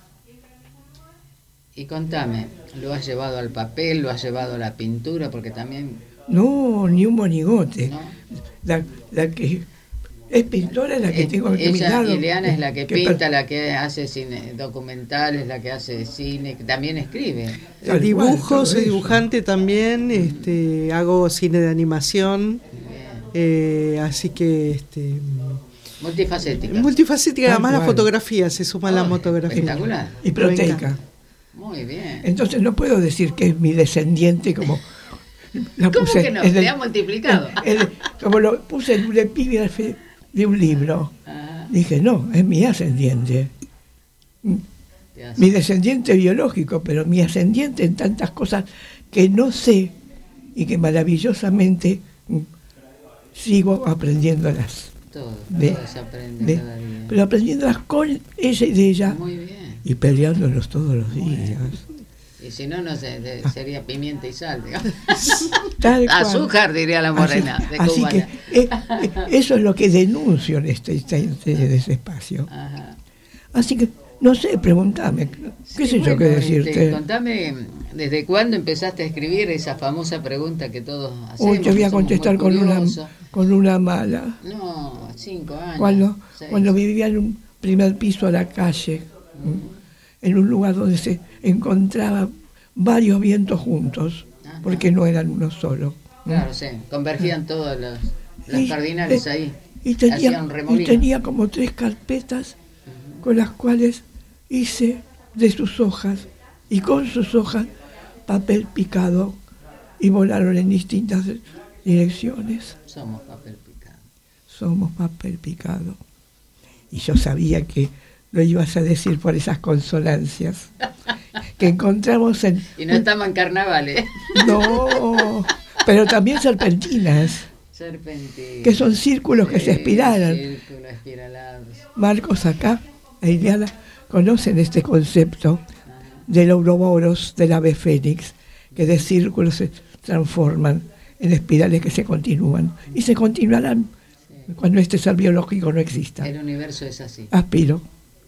[SPEAKER 1] Y contame, ¿lo has llevado al papel, lo has llevado a la pintura? Porque también...
[SPEAKER 4] No, ni un monigote.
[SPEAKER 1] ¿no?
[SPEAKER 4] La, la que es pintora es la que
[SPEAKER 1] Eh,
[SPEAKER 4] tengo que
[SPEAKER 1] ella,
[SPEAKER 4] mirar.
[SPEAKER 1] Ileana es la que
[SPEAKER 4] per-
[SPEAKER 1] pinta, la que hace cine, documentales, la que hace cine, que también escribe.
[SPEAKER 4] Tal cual,
[SPEAKER 5] Dibujo,
[SPEAKER 4] todo
[SPEAKER 5] soy
[SPEAKER 4] eso.
[SPEAKER 5] dibujante también, este, hago cine de animación,
[SPEAKER 1] Bien.
[SPEAKER 5] eh, así que este,
[SPEAKER 1] Multifacética.
[SPEAKER 5] multifacética,
[SPEAKER 4] Tal
[SPEAKER 5] además la
[SPEAKER 4] cual.
[SPEAKER 5] fotografía, se suma la
[SPEAKER 1] Oh,
[SPEAKER 5] fotografía.
[SPEAKER 1] espectacular.
[SPEAKER 4] Y proteica.
[SPEAKER 1] Muy bien.
[SPEAKER 4] Entonces no puedo decir que es mi descendiente como la
[SPEAKER 1] ¿Cómo
[SPEAKER 4] puse
[SPEAKER 1] que no?
[SPEAKER 4] en
[SPEAKER 1] Le
[SPEAKER 4] el-
[SPEAKER 1] ha multiplicado.
[SPEAKER 4] en el- como lo puse en un epígrafe de un libro.
[SPEAKER 1] Ajá.
[SPEAKER 4] Dije, no, es mi ascendiente.
[SPEAKER 1] Te hace-
[SPEAKER 4] Mi descendiente biológico, pero mi ascendiente en tantas cosas que no sé y que maravillosamente mm, sigo aprendiéndolas.
[SPEAKER 1] Todo,
[SPEAKER 4] de-
[SPEAKER 1] todo se aprende
[SPEAKER 4] de-
[SPEAKER 1] cada día.
[SPEAKER 4] pero aprendiéndolas con ella y de ella
[SPEAKER 1] Muy bien.
[SPEAKER 4] y peleándolos todos los días.
[SPEAKER 1] Y si no, no sé, de- sería pimienta y sal, digamos.
[SPEAKER 4] Tal cual.
[SPEAKER 1] Azúcar, diría la morena,
[SPEAKER 4] Así,
[SPEAKER 1] de
[SPEAKER 4] así que
[SPEAKER 1] cubana.
[SPEAKER 4] eh, eh, eso es lo que denuncio en este, este, este- ese espacio.
[SPEAKER 1] Ajá.
[SPEAKER 4] Así que, no sé, pregúntame, qué
[SPEAKER 1] Sí,
[SPEAKER 4] sé yo
[SPEAKER 1] bueno,
[SPEAKER 4] qué
[SPEAKER 1] este,
[SPEAKER 4] decirte.
[SPEAKER 1] contame, ¿desde cuándo empezaste a escribir esa famosa pregunta que todos hacemos?
[SPEAKER 4] Hoy te voy
[SPEAKER 1] que
[SPEAKER 4] a
[SPEAKER 1] somos muy
[SPEAKER 4] contestar con una,
[SPEAKER 1] curiosos?
[SPEAKER 4] con una mala.
[SPEAKER 1] No, cinco años.
[SPEAKER 4] Cuando,
[SPEAKER 1] seis.
[SPEAKER 4] cuando vivía en un primer piso a la calle, en un lugar donde se encontraban varios vientos juntos,
[SPEAKER 1] Ajá.
[SPEAKER 4] porque no eran uno solo.
[SPEAKER 1] Claro, sí, convergían todas las, las
[SPEAKER 4] Y-
[SPEAKER 1] cardinales
[SPEAKER 4] eh,
[SPEAKER 1] ahí.
[SPEAKER 4] Y tenía,
[SPEAKER 1] Hacían
[SPEAKER 4] y
[SPEAKER 1] remolino.
[SPEAKER 4] tenía como tres carpetas con las cuales hice de sus hojas y con sus hojas papel picado y volaron en distintas direcciones.
[SPEAKER 1] Somos papel picado.
[SPEAKER 4] Somos papel picado. Y yo sabía que lo ibas a decir por esas consonancias que encontramos en...
[SPEAKER 1] Y no estamos en carnavales.
[SPEAKER 4] No, pero también serpentinas,
[SPEAKER 1] Serpentina.
[SPEAKER 4] que son círculos que se espiralan.
[SPEAKER 1] Círculo espiralados.
[SPEAKER 4] Marcos acá, e Ileana, conocen este concepto del ouroboros, del ave fénix, que de círculos se transforman en espirales que se continúan y se continuarán cuando este ser biológico no exista.
[SPEAKER 1] El universo es así.
[SPEAKER 4] Aspiro.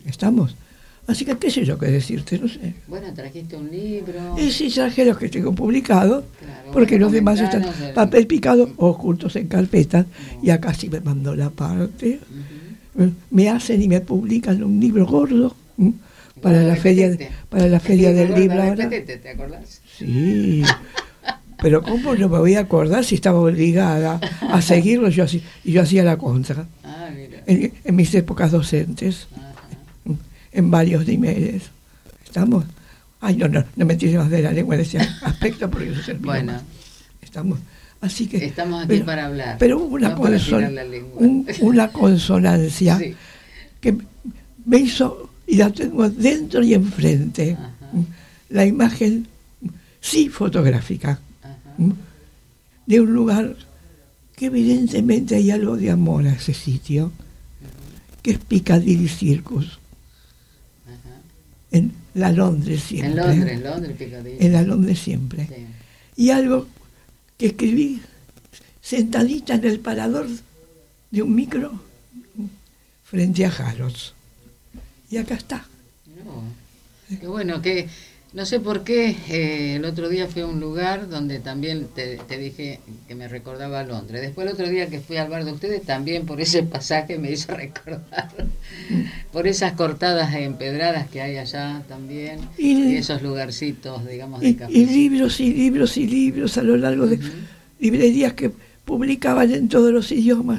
[SPEAKER 4] ¿Estamos? Así que qué sé yo qué decirte, no sé.
[SPEAKER 1] Bueno, trajiste un libro.
[SPEAKER 4] Y sí, traje los que tengo publicados,
[SPEAKER 1] Claro,
[SPEAKER 4] porque
[SPEAKER 1] bueno,
[SPEAKER 4] los demás están
[SPEAKER 1] comentanos del-
[SPEAKER 4] papel picado ocultos en carpetas, y acá sí me mandó la parte.
[SPEAKER 1] Ujú.
[SPEAKER 4] Me hacen y me publican un libro gordo ¿m? para
[SPEAKER 1] Bueno,
[SPEAKER 4] la feria
[SPEAKER 1] repetete.
[SPEAKER 4] para la feria
[SPEAKER 1] El
[SPEAKER 4] del
[SPEAKER 1] libro,
[SPEAKER 4] libro ahora.
[SPEAKER 1] repetete, ¿te acordás?
[SPEAKER 4] Sí. Pero cómo no me voy a acordar si estaba obligada a seguirlo, yo así, y yo hacía la contra.
[SPEAKER 1] Ah, mira.
[SPEAKER 4] En, en mis épocas docentes,
[SPEAKER 1] Ajá.
[SPEAKER 4] en varios niveles. ¿Estamos? Ay, no, no, no me tires más de la lengua en ese aspecto porque eso es
[SPEAKER 1] Bueno.
[SPEAKER 4] más. ¿Estamos? Así que...
[SPEAKER 1] Estamos aquí
[SPEAKER 4] pero,
[SPEAKER 1] para hablar.
[SPEAKER 4] Pero hubo una,
[SPEAKER 1] no para
[SPEAKER 4] conson-
[SPEAKER 1] tirar la lengua.
[SPEAKER 4] un- una consonancia
[SPEAKER 1] Sí.
[SPEAKER 4] que me hizo, y la tengo dentro y enfrente,
[SPEAKER 1] Ajá.
[SPEAKER 4] la imagen, sí fotográfica,
[SPEAKER 1] Ajá.
[SPEAKER 4] de un lugar que evidentemente hay algo de amor a ese sitio, que es Piccadilly Circus,
[SPEAKER 1] Ajá.
[SPEAKER 4] en la Londres siempre.
[SPEAKER 1] En Londres, en Londres, Piccadilly.
[SPEAKER 4] En la Londres siempre.
[SPEAKER 1] Sí.
[SPEAKER 4] Y algo que escribí sentadita en el parador de un micro frente a Harrods. Y acá está.
[SPEAKER 1] No. Qué bueno, que no sé por qué eh, el otro día fui a un lugar donde también te, te dije que me recordaba a Londres. Después el otro día que fui al bar de ustedes también por ese pasaje me hizo recordar. Por esas cortadas empedradas que hay allá también.
[SPEAKER 4] Y-
[SPEAKER 1] Y, esos lugarcitos, digamos, de
[SPEAKER 4] Y,
[SPEAKER 1] café.
[SPEAKER 4] y libros y libros y libros a lo largo de librerías que publicaban en todos los idiomas.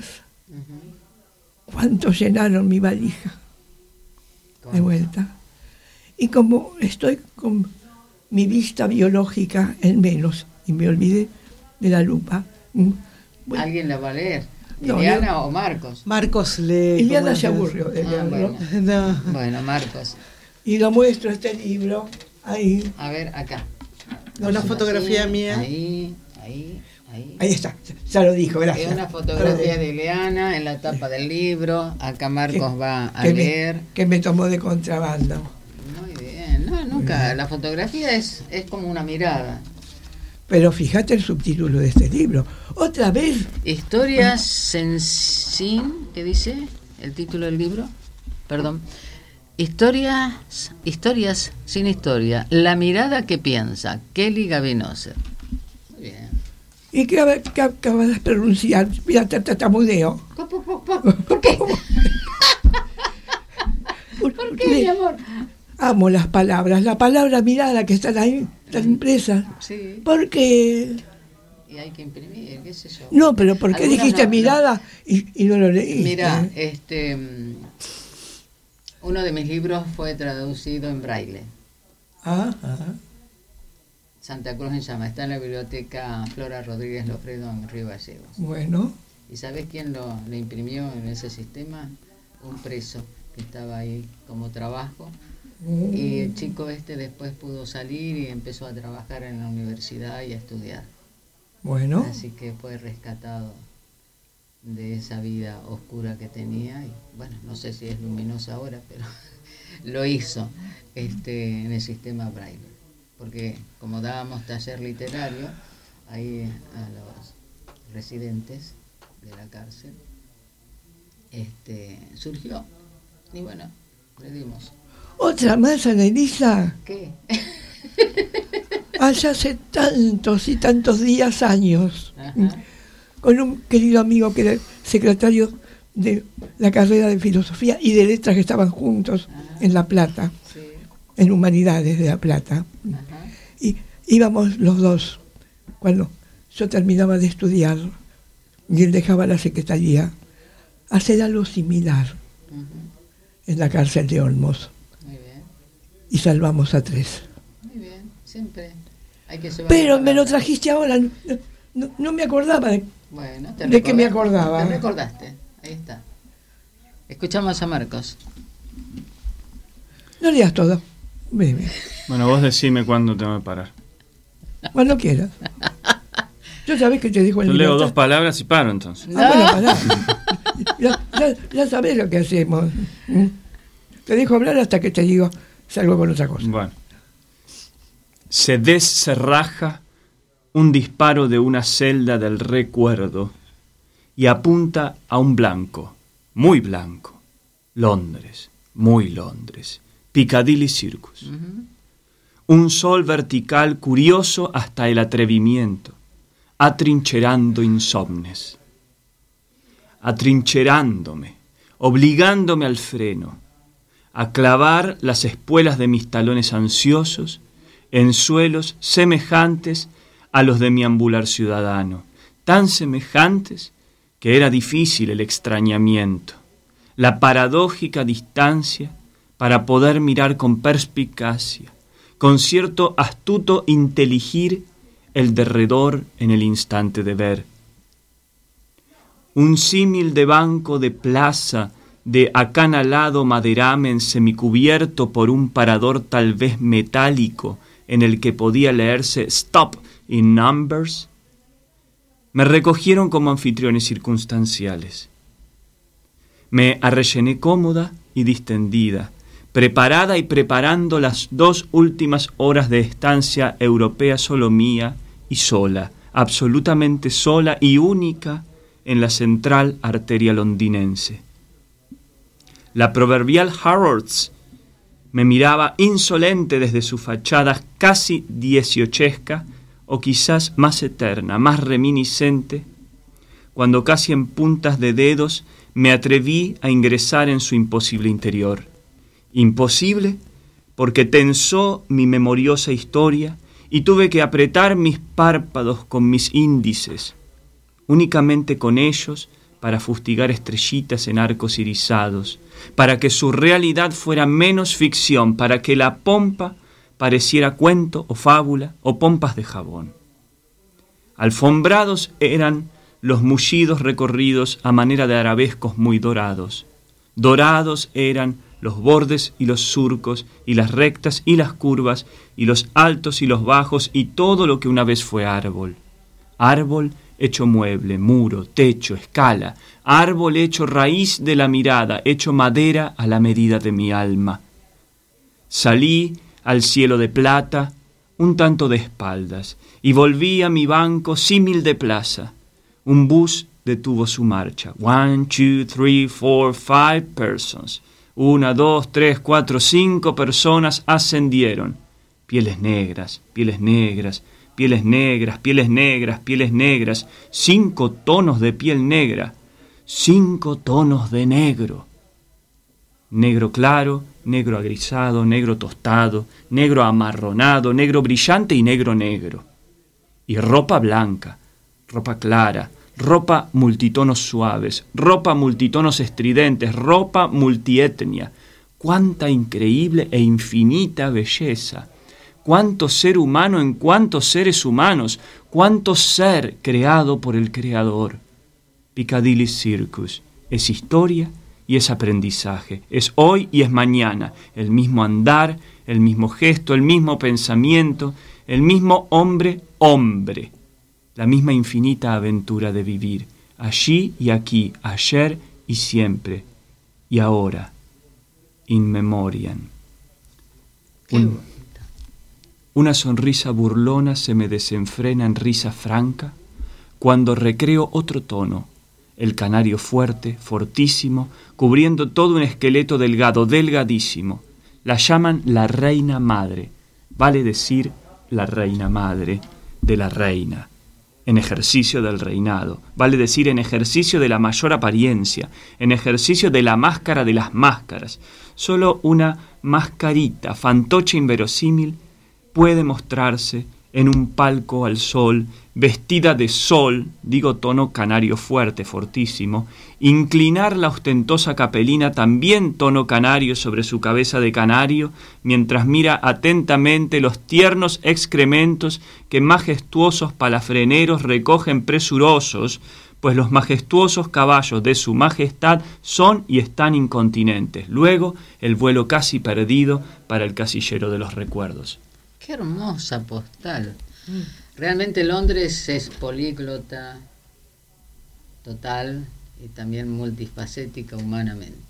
[SPEAKER 4] ¿Cuánto llenaron mi valija de vuelta? Y como estoy con mi vista biológica en menos y me olvidé de la lupa, mm, bueno,
[SPEAKER 1] ¿Alguien la va a leer?
[SPEAKER 4] No,
[SPEAKER 1] ¿Liliana
[SPEAKER 4] yo-
[SPEAKER 1] o Marcos?
[SPEAKER 5] Marcos lee.
[SPEAKER 4] Iliana
[SPEAKER 5] ¿cómo
[SPEAKER 4] se
[SPEAKER 5] es?
[SPEAKER 4] aburrió de
[SPEAKER 1] Ah,
[SPEAKER 4] leerlo.
[SPEAKER 1] bueno.
[SPEAKER 5] No.
[SPEAKER 1] Bueno, Marcos.
[SPEAKER 4] Y lo muestro este libro ahí.
[SPEAKER 1] A ver, acá.
[SPEAKER 5] Una fotografía
[SPEAKER 1] Así,
[SPEAKER 5] mía.
[SPEAKER 1] Ahí, ahí, ahí.
[SPEAKER 4] Ahí está, ya lo dijo, gracias.
[SPEAKER 1] Es una fotografía de Ileana en la tapa del libro. Acá Marcos
[SPEAKER 4] Que-
[SPEAKER 1] va a
[SPEAKER 4] que
[SPEAKER 1] leer.
[SPEAKER 4] Me, que me tomó de contrabando.
[SPEAKER 1] Muy bien. No, nunca. La fotografía es, es como una mirada.
[SPEAKER 4] Pero fíjate el subtítulo de este libro. Otra vez,
[SPEAKER 1] Historias sin... ¿Qué dice el título del libro? Perdón. Historias, historias sin historia. La mirada que piensa. Kelly Gavinoser. Muy bien.
[SPEAKER 4] ¿y qué, ab- qué acabas de pronunciar? Mira, te tartamudeo.
[SPEAKER 1] ¿Por, por, por, por, ¿por qué? ¿Por qué, mi amor?
[SPEAKER 4] Amo las palabras. La palabra mirada que están ahí, están impresas.
[SPEAKER 1] Sí.
[SPEAKER 4] ¿Por qué?
[SPEAKER 1] Y hay que imprimir, qué sé yo.
[SPEAKER 4] No, pero ¿por qué
[SPEAKER 1] Algunas
[SPEAKER 4] dijiste
[SPEAKER 1] no-
[SPEAKER 4] mirada y, y no lo leíste?
[SPEAKER 1] Mira, este, mm, uno de mis libros fue traducido en braille.
[SPEAKER 4] Ah, ah.
[SPEAKER 1] Santa Cruz en Llama. Está en la biblioteca Flora Rodríguez Lofredo en Río Gallegos.
[SPEAKER 4] Bueno,
[SPEAKER 1] ¿Y sabes quién lo, lo imprimió en ese sistema? Un preso que estaba ahí como trabajo. Y el chico este después pudo salir y empezó a trabajar en la universidad y a estudiar.
[SPEAKER 4] bueno.
[SPEAKER 1] Así que fue rescatado de esa vida oscura que tenía. Y bueno, no sé si es luminosa ahora, pero lo hizo este, en el sistema braille. Porque como dábamos taller literario ahí a los residentes de la cárcel, este, surgió. Y bueno, le dimos.
[SPEAKER 4] Otra más, Annelisa.
[SPEAKER 1] ¿Qué?
[SPEAKER 4] Allá hace tantos y tantos días, años,
[SPEAKER 1] Ajá.
[SPEAKER 4] con un querido amigo que era secretario de la carrera de filosofía y de letras que estaban juntos en La Plata,
[SPEAKER 1] Sí.
[SPEAKER 4] en Humanidades de La Plata.
[SPEAKER 1] Ajá.
[SPEAKER 4] Y íbamos los dos, cuando yo terminaba de estudiar y él dejaba la secretaría, a hacer algo similar
[SPEAKER 1] Ujú.
[SPEAKER 4] en la cárcel de Olmos.
[SPEAKER 1] Muy bien.
[SPEAKER 4] Y salvamos a tres.
[SPEAKER 1] Muy bien. Siempre hay que llevar.
[SPEAKER 4] Pero
[SPEAKER 1] la
[SPEAKER 4] me lo
[SPEAKER 1] palabra.
[SPEAKER 4] trajiste ahora, no, no- no me acordaba de...
[SPEAKER 1] Bueno, te
[SPEAKER 4] ¿De qué me
[SPEAKER 1] recordaste,
[SPEAKER 4] acordaba?
[SPEAKER 1] Te recordaste. Ahí está. Escuchamos a Marcos.
[SPEAKER 4] No leas todo, breve,
[SPEAKER 3] Bueno, vos decime cuándo tengo que parar.
[SPEAKER 4] cuando quieras. Yo sabés que te dijo el
[SPEAKER 3] Yo leo
[SPEAKER 4] libertad.
[SPEAKER 3] dos palabras y paro entonces.
[SPEAKER 4] Ah, bueno, pará. Ya, ya, ya sabés lo que hacemos. ¿Mm? Te dejo hablar hasta que te digo salgo con otra cosa.
[SPEAKER 3] Bueno. Se descerraja un disparo de una celda del recuerdo y apunta a un blanco, muy blanco, Londres, muy Londres, Piccadilly Circus.
[SPEAKER 1] Ujú.
[SPEAKER 3] Un sol vertical curioso hasta el atrevimiento, atrincherando insomnes, atrincherándome, obligándome al freno, a clavar las espuelas de mis talones ansiosos en suelos semejantes a los de mi ambular ciudadano, tan semejantes que era difícil el extrañamiento, la paradójica distancia para poder mirar con perspicacia, con cierto astuto inteligir el derredor en el instante de ver. Un símil de banco de plaza de acanalado maderamen semicubierto por un parador tal vez metálico en el que podía leerse Stop in Numbers, me recogieron como anfitriones circunstanciales. Me arrellené cómoda y distendida, preparada y preparando las dos últimas horas de estancia europea solo mía y sola, absolutamente sola y única en la central arteria londinense. La proverbial Harrods me miraba insolente desde su fachada casi dieciochesca, o quizás más eterna, más reminiscente, cuando casi en puntas de dedos me atreví a ingresar en su imposible interior. Imposible porque tensó mi memoriosa historia y tuve que apretar mis párpados con mis índices, únicamente con ellos para fustigar estrellitas en arcos irisados, para que su realidad fuera menos ficción, para que la pompa pareciera cuento o fábula o pompas de jabón. Alfombrados eran los mullidos recorridos a manera de arabescos muy dorados. Dorados eran los bordes y los surcos y las rectas y las curvas y los altos y los bajos y todo lo que una vez fue árbol. Árbol hecho mueble, muro, techo, escala. Árbol hecho raíz de la mirada, hecho madera a la medida de mi alma. Salí al cielo de plata, un tanto de espaldas, y volví a mi banco símil de plaza. Un bus detuvo su marcha. One, two, three, four, five persons. Una, dos, tres, cuatro, cinco personas ascendieron. Pieles negras, pieles negras, pieles negras, pieles negras, pieles negras. Cinco tonos de piel negra. Cinco tonos de negro. Negro claro, negro agrisado, negro tostado, negro amarronado, negro brillante y negro negro. Y ropa blanca, ropa clara, ropa multitonos suaves, ropa multitonos estridentes, ropa multietnia. ¡Cuánta increíble e infinita belleza! ¡Cuánto ser humano en cuántos seres humanos! ¡Cuánto ser creado por el Creador! Piccadilly Circus es historia y es aprendizaje, es hoy y es mañana, el mismo andar, el mismo gesto, el mismo pensamiento, el mismo hombre, hombre, la misma infinita aventura de vivir, allí y aquí, ayer y siempre, y ahora, in memoriam. Un, una sonrisa burlona se me desenfrena en risa franca cuando recreo otro tono, el canario fuerte, fortísimo, cubriendo todo un esqueleto delgado, delgadísimo. La llaman la reina madre, vale decir la reina madre de la reina, en ejercicio del reinado, vale decir en ejercicio de la mayor apariencia, en ejercicio de la máscara de las máscaras. Solo una mascarita, fantoche inverosímil, puede mostrarse en un palco al sol, vestida de sol, digo tono canario fuerte, fortísimo, inclinar la ostentosa capelina, también tono canario, sobre su cabeza de canario, mientras mira atentamente los tiernos excrementos que majestuosos palafreneros recogen presurosos, pues los majestuosos caballos de su majestad son y están incontinentes. Luego, el vuelo casi perdido para el casillero de los recuerdos.
[SPEAKER 1] Qué hermosa postal. Realmente Londres es políglota total y también multifacética humanamente.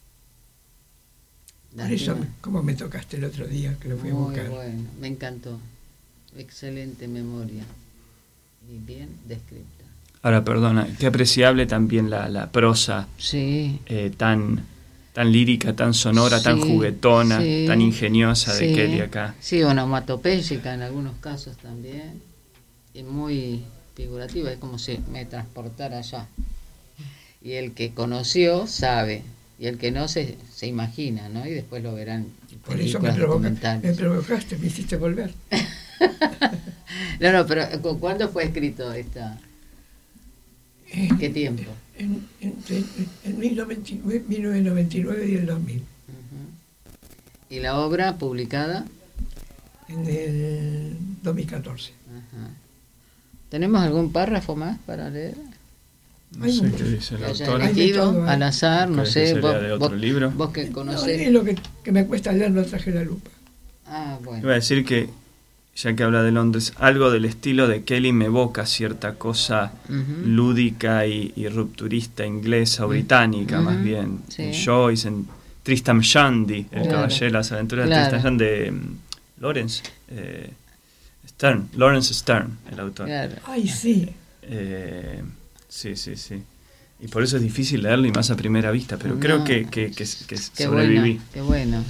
[SPEAKER 4] Por eso, como me tocaste el otro día, que lo fui a
[SPEAKER 1] Muy
[SPEAKER 4] buscar.
[SPEAKER 1] bueno, me encantó. Excelente memoria y bien descripta.
[SPEAKER 3] Ahora, perdona, qué apreciable también la, la prosa
[SPEAKER 1] Sí.
[SPEAKER 3] eh, tan tan lírica, tan sonora,
[SPEAKER 1] Sí,
[SPEAKER 3] tan juguetona,
[SPEAKER 1] sí,
[SPEAKER 3] tan ingeniosa de
[SPEAKER 1] sí.
[SPEAKER 3] Kelly acá.
[SPEAKER 1] Sí, onomatopéyica en algunos casos también. Y muy figurativa, es como si me transportara allá. Y el que conoció sabe, y el que no se, se imagina, ¿no? Y después lo verán en
[SPEAKER 4] Por eso me,
[SPEAKER 1] películas
[SPEAKER 4] provoca, me
[SPEAKER 1] documentales.
[SPEAKER 4] provocaste, me hiciste volver.
[SPEAKER 1] No, no, pero ¿cu- ¿cuándo fue escrito esta?
[SPEAKER 4] En,
[SPEAKER 1] ¿Qué tiempo?
[SPEAKER 4] En, en, en, en mil novecientos noventa y nueve y el dos mil.
[SPEAKER 1] Uh-huh. ¿Y la obra publicada?
[SPEAKER 4] En el dos mil catorce.
[SPEAKER 1] Ajá. ¿Tenemos algún párrafo más para leer?
[SPEAKER 3] No
[SPEAKER 4] Hay
[SPEAKER 3] sé
[SPEAKER 4] mucho.
[SPEAKER 3] qué dice el
[SPEAKER 1] Que haya
[SPEAKER 3] autor.
[SPEAKER 4] Hay de
[SPEAKER 1] elegido
[SPEAKER 4] todo, ¿eh?
[SPEAKER 1] al azar, no
[SPEAKER 3] ¿Crees que
[SPEAKER 1] sé.
[SPEAKER 3] se
[SPEAKER 1] Vos,
[SPEAKER 3] lea de otro
[SPEAKER 1] vos-
[SPEAKER 3] libro?
[SPEAKER 1] vos que
[SPEAKER 4] No,
[SPEAKER 1] conocés.
[SPEAKER 4] es lo que, que me cuesta leer, no traje la lupa.
[SPEAKER 1] Ah, bueno.
[SPEAKER 3] Iba a decir que, ya que habla de Londres, algo del estilo de Kelly me evoca cierta cosa
[SPEAKER 1] Ujú.
[SPEAKER 3] lúdica y, y rupturista inglesa o británica,
[SPEAKER 1] Ujú.
[SPEAKER 3] más bien.
[SPEAKER 1] Sí.
[SPEAKER 3] En Joyce, en Tristram Shandy, el
[SPEAKER 1] Claro.
[SPEAKER 3] caballero de las aventuras
[SPEAKER 1] Claro.
[SPEAKER 3] de Tristram Shandy, de mm, Lawrence eh, Stern, Lawrence Stern, el autor.
[SPEAKER 1] Claro.
[SPEAKER 4] Ay, sí.
[SPEAKER 3] Eh, sí, sí, sí. Y por eso es difícil leerlo y más a primera vista, pero
[SPEAKER 1] No.
[SPEAKER 3] creo que, que, que, que
[SPEAKER 1] Qué
[SPEAKER 3] sobreviví.
[SPEAKER 1] bueno, qué bueno.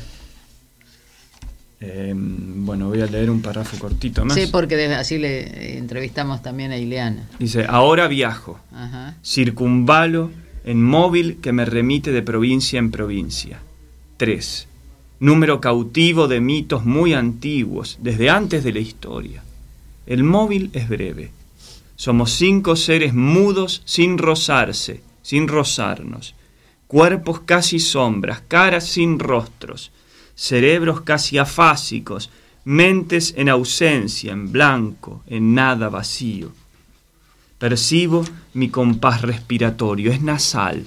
[SPEAKER 3] Eh, bueno, voy a leer un párrafo cortito más.
[SPEAKER 1] Sí, porque de- así le eh, entrevistamos también a Ileana.
[SPEAKER 3] Dice, ahora viajo,
[SPEAKER 1] Ajá.
[SPEAKER 3] circunvalo en móvil que me remite de provincia en provincia. tres. Número cautivo de mitos muy antiguos, desde antes de la historia. El móvil es breve. Somos cinco seres mudos sin rozarse, sin rozarnos. Cuerpos casi sombras, caras sin rostros. Cerebros casi afásicos, mentes en ausencia, en blanco, en nada vacío. Percibo mi compás respiratorio, es nasal.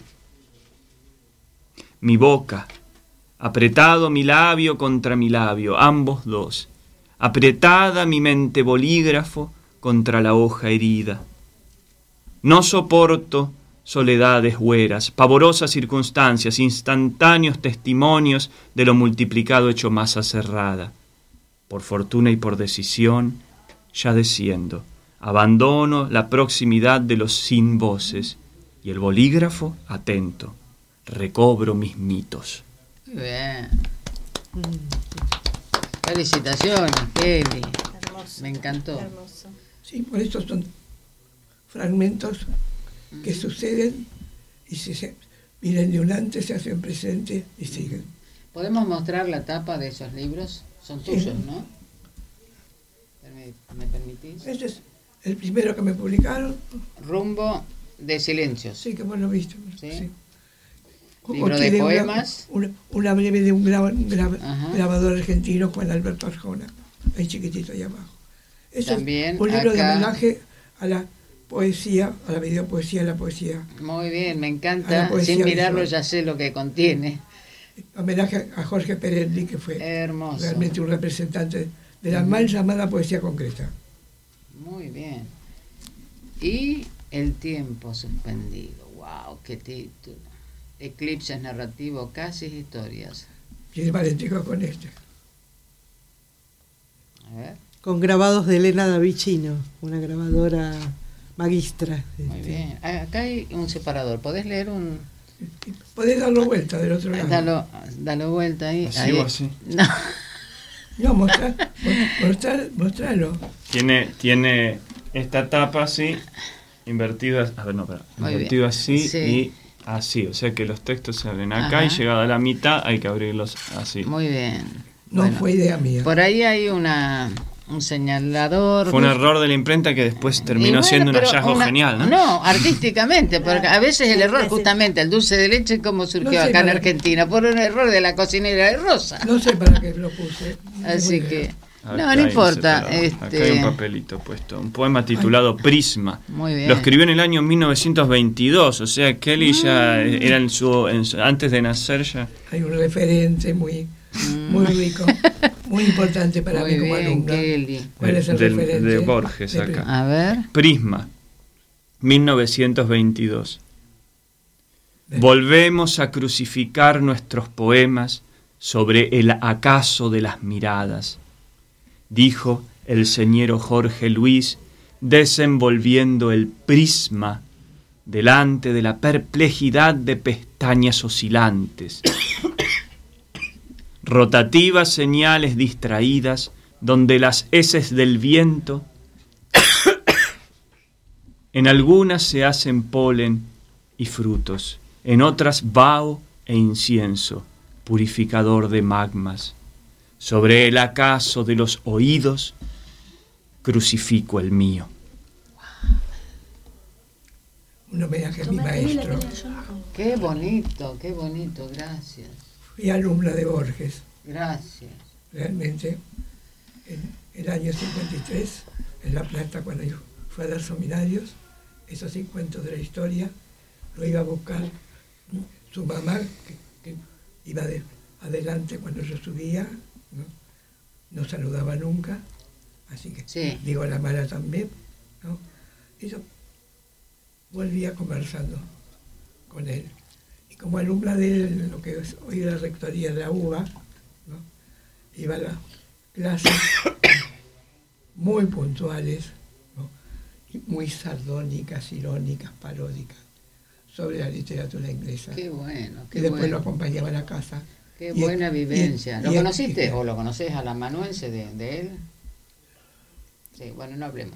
[SPEAKER 3] Mi boca, apretado mi labio contra mi labio, ambos dos. Apretada mi mente bolígrafo contra la hoja herida. No soporto soledades hueras, pavorosas circunstancias, instantáneos testimonios de lo multiplicado hecho masa cerrada. Por fortuna y por decisión, ya desciendo. Abandono la proximidad de los sin voces y el bolígrafo atento. Recobro mis mitos.
[SPEAKER 1] Muy bien. Felicitaciones, Kelly.
[SPEAKER 2] Hermoso.
[SPEAKER 1] Me encantó.
[SPEAKER 2] Hermoso.
[SPEAKER 4] Sí, por eso son fragmentos que suceden y se, se vienen de un antes, se hacen presente y siguen.
[SPEAKER 1] ¿Podemos mostrar la tapa de esos libros? Son
[SPEAKER 4] Sí.
[SPEAKER 1] tuyos, ¿no? ¿Me, me permitís?
[SPEAKER 4] Este es el primero que me publicaron.
[SPEAKER 1] Rumbo de silencios.
[SPEAKER 4] Sí, que vos lo viste.
[SPEAKER 1] Sí.
[SPEAKER 4] Sí.
[SPEAKER 1] Libro de
[SPEAKER 4] tiene una-
[SPEAKER 1] poemas.
[SPEAKER 4] Una, una breve de un graba- graba-
[SPEAKER 1] Ajá.
[SPEAKER 4] grabador argentino, Juan Alberto Arjona, ahí chiquitito ahí abajo. Eso
[SPEAKER 1] También
[SPEAKER 4] es un libro
[SPEAKER 1] acá-
[SPEAKER 4] de homenaje a la poesía, a la videopoesía, a la poesía.
[SPEAKER 1] Muy bien, me
[SPEAKER 4] A
[SPEAKER 1] encanta.
[SPEAKER 4] la poesía
[SPEAKER 1] Sin mirarlo
[SPEAKER 4] visual.
[SPEAKER 1] ya sé lo que contiene.
[SPEAKER 4] Homenaje a Jorge Peretti, que fue
[SPEAKER 1] Hermoso.
[SPEAKER 4] realmente un representante de la mal llamada poesía concreta.
[SPEAKER 1] Muy bien. Y El tiempo suspendido. Wow, qué título. Eclipses narrativos, casi historias.
[SPEAKER 4] Tiene parentesco con este.
[SPEAKER 1] A ver.
[SPEAKER 5] Con grabados de Elena Davicino, una grabadora magistra.
[SPEAKER 1] Muy
[SPEAKER 5] este.
[SPEAKER 1] bien. Ah, acá hay un separador. ¿Podés leer un...?
[SPEAKER 4] Podés darlo vuelta del otro lado.
[SPEAKER 1] Dalo, dalo vuelta ahí.
[SPEAKER 3] ¿Así
[SPEAKER 1] ahí.
[SPEAKER 3] o así?
[SPEAKER 1] No.
[SPEAKER 4] No, mostrar, mostrar, mostralo.
[SPEAKER 3] Tiene, tiene esta tapa así, invertido, a ver, no, espera,
[SPEAKER 1] Muy
[SPEAKER 3] invertido
[SPEAKER 1] bien.
[SPEAKER 3] así
[SPEAKER 1] Sí.
[SPEAKER 3] y así, o sea que los textos se abren acá
[SPEAKER 1] Ajá.
[SPEAKER 3] y llegado a la mitad hay que abrirlos así.
[SPEAKER 1] Muy bien.
[SPEAKER 4] No
[SPEAKER 1] Bueno,
[SPEAKER 4] fue idea mía.
[SPEAKER 1] por ahí hay una un señalador.
[SPEAKER 3] Fue un error de la imprenta que después
[SPEAKER 1] Y
[SPEAKER 3] terminó
[SPEAKER 1] bueno,
[SPEAKER 3] siendo un
[SPEAKER 1] pero
[SPEAKER 3] hallazgo
[SPEAKER 1] una-
[SPEAKER 3] genial, ¿no?
[SPEAKER 1] No, artísticamente, porque a veces el error
[SPEAKER 2] Sí.
[SPEAKER 1] justamente, el dulce de leche, como surgió
[SPEAKER 4] No sé,
[SPEAKER 1] acá en
[SPEAKER 4] para-
[SPEAKER 1] Argentina, por un error de la cocinera de Rosa.
[SPEAKER 4] No sé para qué lo puse. No
[SPEAKER 1] Así
[SPEAKER 4] tengo
[SPEAKER 1] que,
[SPEAKER 4] idea.
[SPEAKER 3] Acá
[SPEAKER 1] no,
[SPEAKER 3] hay
[SPEAKER 1] no
[SPEAKER 3] un
[SPEAKER 1] importa.
[SPEAKER 3] separador.
[SPEAKER 1] Este,
[SPEAKER 3] Acá hay un papelito puesto, un poema titulado Prisma.
[SPEAKER 1] Muy bien.
[SPEAKER 3] Lo escribió en el año mil novecientos veintidós, o sea, Kelly ya era en su, en su- antes de nacer ya.
[SPEAKER 4] Hay un referente muy, muy rico, muy importante para
[SPEAKER 1] Muy
[SPEAKER 4] mí como
[SPEAKER 1] bien,
[SPEAKER 4] alumna.
[SPEAKER 1] Kelly.
[SPEAKER 4] ¿Cuál es el
[SPEAKER 3] Del-
[SPEAKER 4] referente?
[SPEAKER 3] de Borges
[SPEAKER 4] De-
[SPEAKER 3] acá.
[SPEAKER 1] A ver.
[SPEAKER 3] Prisma, mil novecientos veintidós. Volvemos a crucificar nuestros poemas sobre el acaso de las miradas, dijo el señor Jorge Luis, desenvolviendo el prisma delante de la perplejidad de pestañas oscilantes, rotativas señales distraídas, donde las heces del viento, en algunas se hacen polen y frutos, en otras vaho e incienso, purificador de magmas. Sobre el acaso de los oídos, crucifico el mío.
[SPEAKER 4] Un homenaje a mi maestro.
[SPEAKER 1] Qué bonito, qué bonito, gracias.
[SPEAKER 4] Fui alumna de Borges.
[SPEAKER 1] Gracias.
[SPEAKER 4] Realmente, en el año cincuenta y tres, en La Plata, cuando yo fui a dar seminarios, esos sí cuentos de la historia, lo iba a buscar su mamá, que, que iba de, adelante cuando yo subía, ¿no? No saludaba nunca, así que
[SPEAKER 1] sí.
[SPEAKER 4] digo la mala también, ¿no? Y yo volvía conversando con él. Y como alumna de él, en lo que es hoy la rectoría de la U B A, ¿no? Iba a las clases muy puntuales, ¿no? Y muy sardónicas, irónicas, paródicas, sobre la literatura inglesa.
[SPEAKER 1] Qué bueno, qué
[SPEAKER 4] y después
[SPEAKER 1] bueno.
[SPEAKER 4] lo acompañaba a la casa.
[SPEAKER 1] Qué
[SPEAKER 4] y,
[SPEAKER 1] buena vivencia.
[SPEAKER 4] Y,
[SPEAKER 1] ¿Lo
[SPEAKER 4] y,
[SPEAKER 1] conociste
[SPEAKER 4] y,
[SPEAKER 1] o lo conoces al amanuense de, de él? Sí, bueno, no hablemos.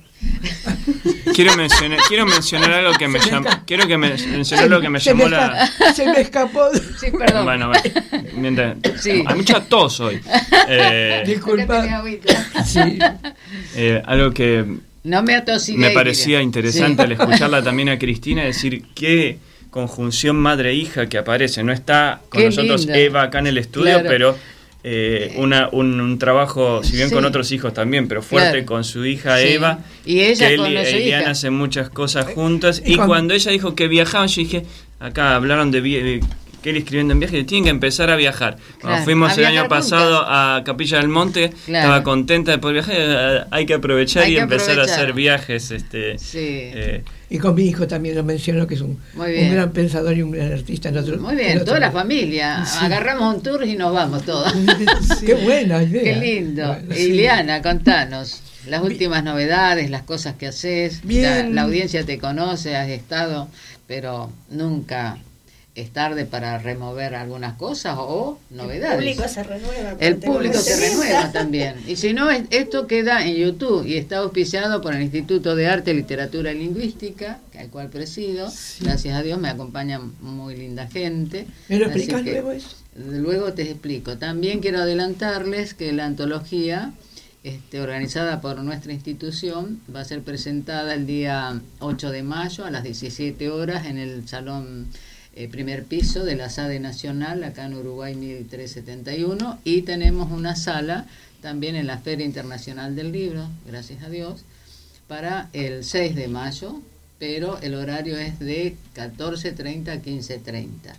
[SPEAKER 3] Quiero mencionar, quiero mencionar algo que me llamó, quiero que me, mencionar algo que me
[SPEAKER 4] se
[SPEAKER 3] llamó
[SPEAKER 4] me
[SPEAKER 3] la...
[SPEAKER 4] esca- se me escapó.
[SPEAKER 1] Sí, perdón.
[SPEAKER 3] Bueno, bueno, mientras,
[SPEAKER 1] Sí.
[SPEAKER 3] hay mucha tos hoy. Eh,
[SPEAKER 4] Disculpa.
[SPEAKER 1] Acá tenés agüita.
[SPEAKER 4] Sí.
[SPEAKER 3] eh, algo que
[SPEAKER 1] No me atosigué.
[SPEAKER 3] me parecía
[SPEAKER 1] mira.
[SPEAKER 3] interesante
[SPEAKER 1] Sí.
[SPEAKER 3] al escucharla también a Cristina, decir qué conjunción madre-hija que aparece. No está con
[SPEAKER 1] Qué
[SPEAKER 3] nosotros
[SPEAKER 1] linda.
[SPEAKER 3] Eva acá en el estudio,
[SPEAKER 1] Claro.
[SPEAKER 3] pero eh, una, un, un trabajo, si bien
[SPEAKER 1] Sí.
[SPEAKER 3] con otros hijos también, pero fuerte
[SPEAKER 1] Claro.
[SPEAKER 3] con su hija
[SPEAKER 1] Sí.
[SPEAKER 3] Eva.
[SPEAKER 1] Y ella
[SPEAKER 3] Kelly
[SPEAKER 1] con su
[SPEAKER 3] e Iliana
[SPEAKER 1] hija.
[SPEAKER 3] hacen muchas cosas juntas.
[SPEAKER 4] Y
[SPEAKER 3] Y
[SPEAKER 4] con-
[SPEAKER 3] cuando ella dijo que viajaban, yo dije, acá hablaron de, vi- de Kelly escribiendo en viaje, tienen que empezar a viajar. Cuando
[SPEAKER 1] Claro,
[SPEAKER 3] fuimos
[SPEAKER 1] a
[SPEAKER 3] el año
[SPEAKER 1] viajar
[SPEAKER 3] pasado a Capilla del Monte,
[SPEAKER 1] Claro.
[SPEAKER 3] estaba contenta de poder viajar. eh, Hay que aprovechar
[SPEAKER 1] Hay
[SPEAKER 3] y
[SPEAKER 1] que
[SPEAKER 3] empezar
[SPEAKER 1] aprovechar.
[SPEAKER 3] a hacer viajes. Este,
[SPEAKER 1] Sí.
[SPEAKER 3] eh,
[SPEAKER 4] Y con mi hijo también lo menciono, que es un,
[SPEAKER 1] Muy bien.
[SPEAKER 4] un gran pensador y un gran artista. En otro,
[SPEAKER 1] Muy
[SPEAKER 4] en
[SPEAKER 1] bien,
[SPEAKER 4] otro-
[SPEAKER 1] toda la familia.
[SPEAKER 4] Sí.
[SPEAKER 1] Agarramos un tour y nos vamos todos.
[SPEAKER 5] Sí.
[SPEAKER 4] Qué buena idea.
[SPEAKER 1] Qué lindo.
[SPEAKER 4] Bueno, sí.
[SPEAKER 1] Iliana, contanos las últimas novedades, las cosas que haces.
[SPEAKER 5] Bien.
[SPEAKER 1] La, la audiencia te conoce, has estado, pero nunca es tarde para remover algunas cosas o novedades.
[SPEAKER 2] El público se renueva.
[SPEAKER 1] El público se
[SPEAKER 2] constantemente.
[SPEAKER 1] renueva también. Y si no, es- esto queda en YouTube y está auspiciado por el Instituto de Arte, Literatura y Lingüística, al cual presido. Gracias a Dios me acompaña muy linda gente.
[SPEAKER 4] ¿Me lo
[SPEAKER 1] Así
[SPEAKER 4] explicas
[SPEAKER 1] que
[SPEAKER 4] luego eso?
[SPEAKER 1] luego te explico. También quiero adelantarles que la antología este, organizada por nuestra institución va a ser presentada el día ocho de mayo a las diecisiete horas en el Salón eh, primer piso de la SADE Nacional, acá en Uruguay mil trescientos setenta y uno, y tenemos una sala también en la Feria Internacional del Libro, gracias a Dios, para el seis de mayo, pero el horario es de catorce treinta a quince treinta,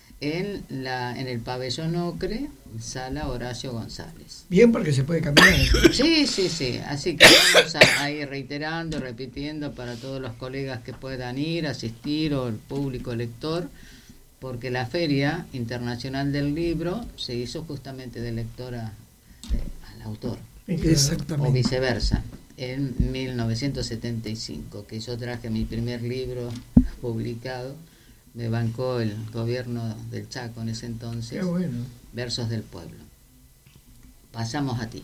[SPEAKER 1] en, la, en el pabellón Ocre, sala Horacio González.
[SPEAKER 4] Bien, porque se puede caminar.
[SPEAKER 1] Sí, sí, sí, así que vamos a, a ir reiterando, repitiendo para todos los colegas que puedan ir, asistir, o el público lector, porque la Feria Internacional del Libro se hizo justamente de lectora eh, al autor, o
[SPEAKER 5] Exactamente.
[SPEAKER 1] viceversa, en mil novecientos setenta y cinco, que yo traje mi primer libro publicado, me bancó el gobierno del Chaco en ese entonces,
[SPEAKER 4] Qué bueno.
[SPEAKER 1] Versos del Pueblo. Pasamos a ti.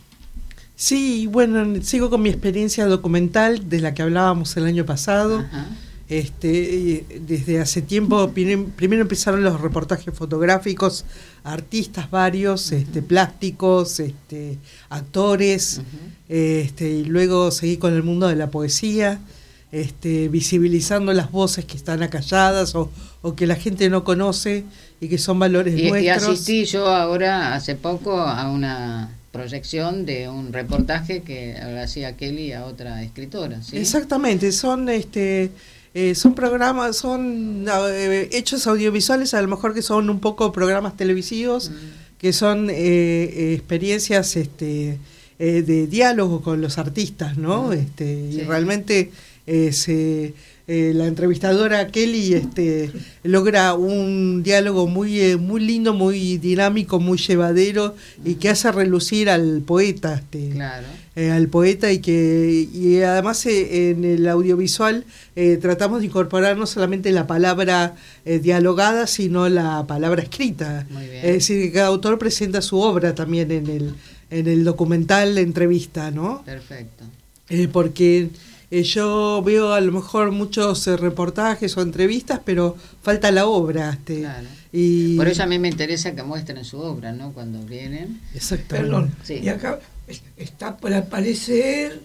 [SPEAKER 5] Sí, bueno, sigo con mi experiencia documental de la que hablábamos el año pasado.
[SPEAKER 1] Ajá.
[SPEAKER 5] Este, eh, desde hace tiempo prim- primero empezaron los reportajes fotográficos, artistas varios, este, plásticos, este, actores,
[SPEAKER 1] Ujú.
[SPEAKER 5] este, y luego seguí con el mundo de la poesía, este, visibilizando las voces que están acalladas o, o que la gente no conoce y que son valores
[SPEAKER 1] Y, y
[SPEAKER 5] nuestros.
[SPEAKER 1] asistí yo ahora, hace poco, a una proyección de un reportaje que hacía Kelly a otra escritora, ¿sí?
[SPEAKER 5] Exactamente, son este eh, son programas, son eh, hechos audiovisuales, a lo mejor que son un poco programas televisivos,
[SPEAKER 1] Mm.
[SPEAKER 5] que son eh, eh, experiencias este eh, de diálogo con los artistas, ¿no? Este, sí. Y realmente eh, se, eh, la entrevistadora Kelly este, logra un diálogo muy, eh, muy lindo, muy dinámico, muy llevadero y que hace relucir al poeta, este,
[SPEAKER 1] claro.
[SPEAKER 5] eh, al poeta y que y además eh, en el audiovisual eh, tratamos de incorporar no solamente la palabra eh, dialogada, sino la palabra escrita.
[SPEAKER 1] Muy bien.
[SPEAKER 5] Es decir, que cada autor presenta su obra también en el en el documental, la entrevista, ¿no?
[SPEAKER 1] Perfecto.
[SPEAKER 5] Eh, porque eh, yo veo a lo mejor muchos eh, reportajes o entrevistas, pero falta la obra. Este,
[SPEAKER 1] claro.
[SPEAKER 5] Y
[SPEAKER 1] por eso a mí me interesa que muestren su obra, ¿no? Cuando vienen.
[SPEAKER 5] Exacto.
[SPEAKER 4] Perdón,
[SPEAKER 1] sí.
[SPEAKER 4] Y acá está por aparecer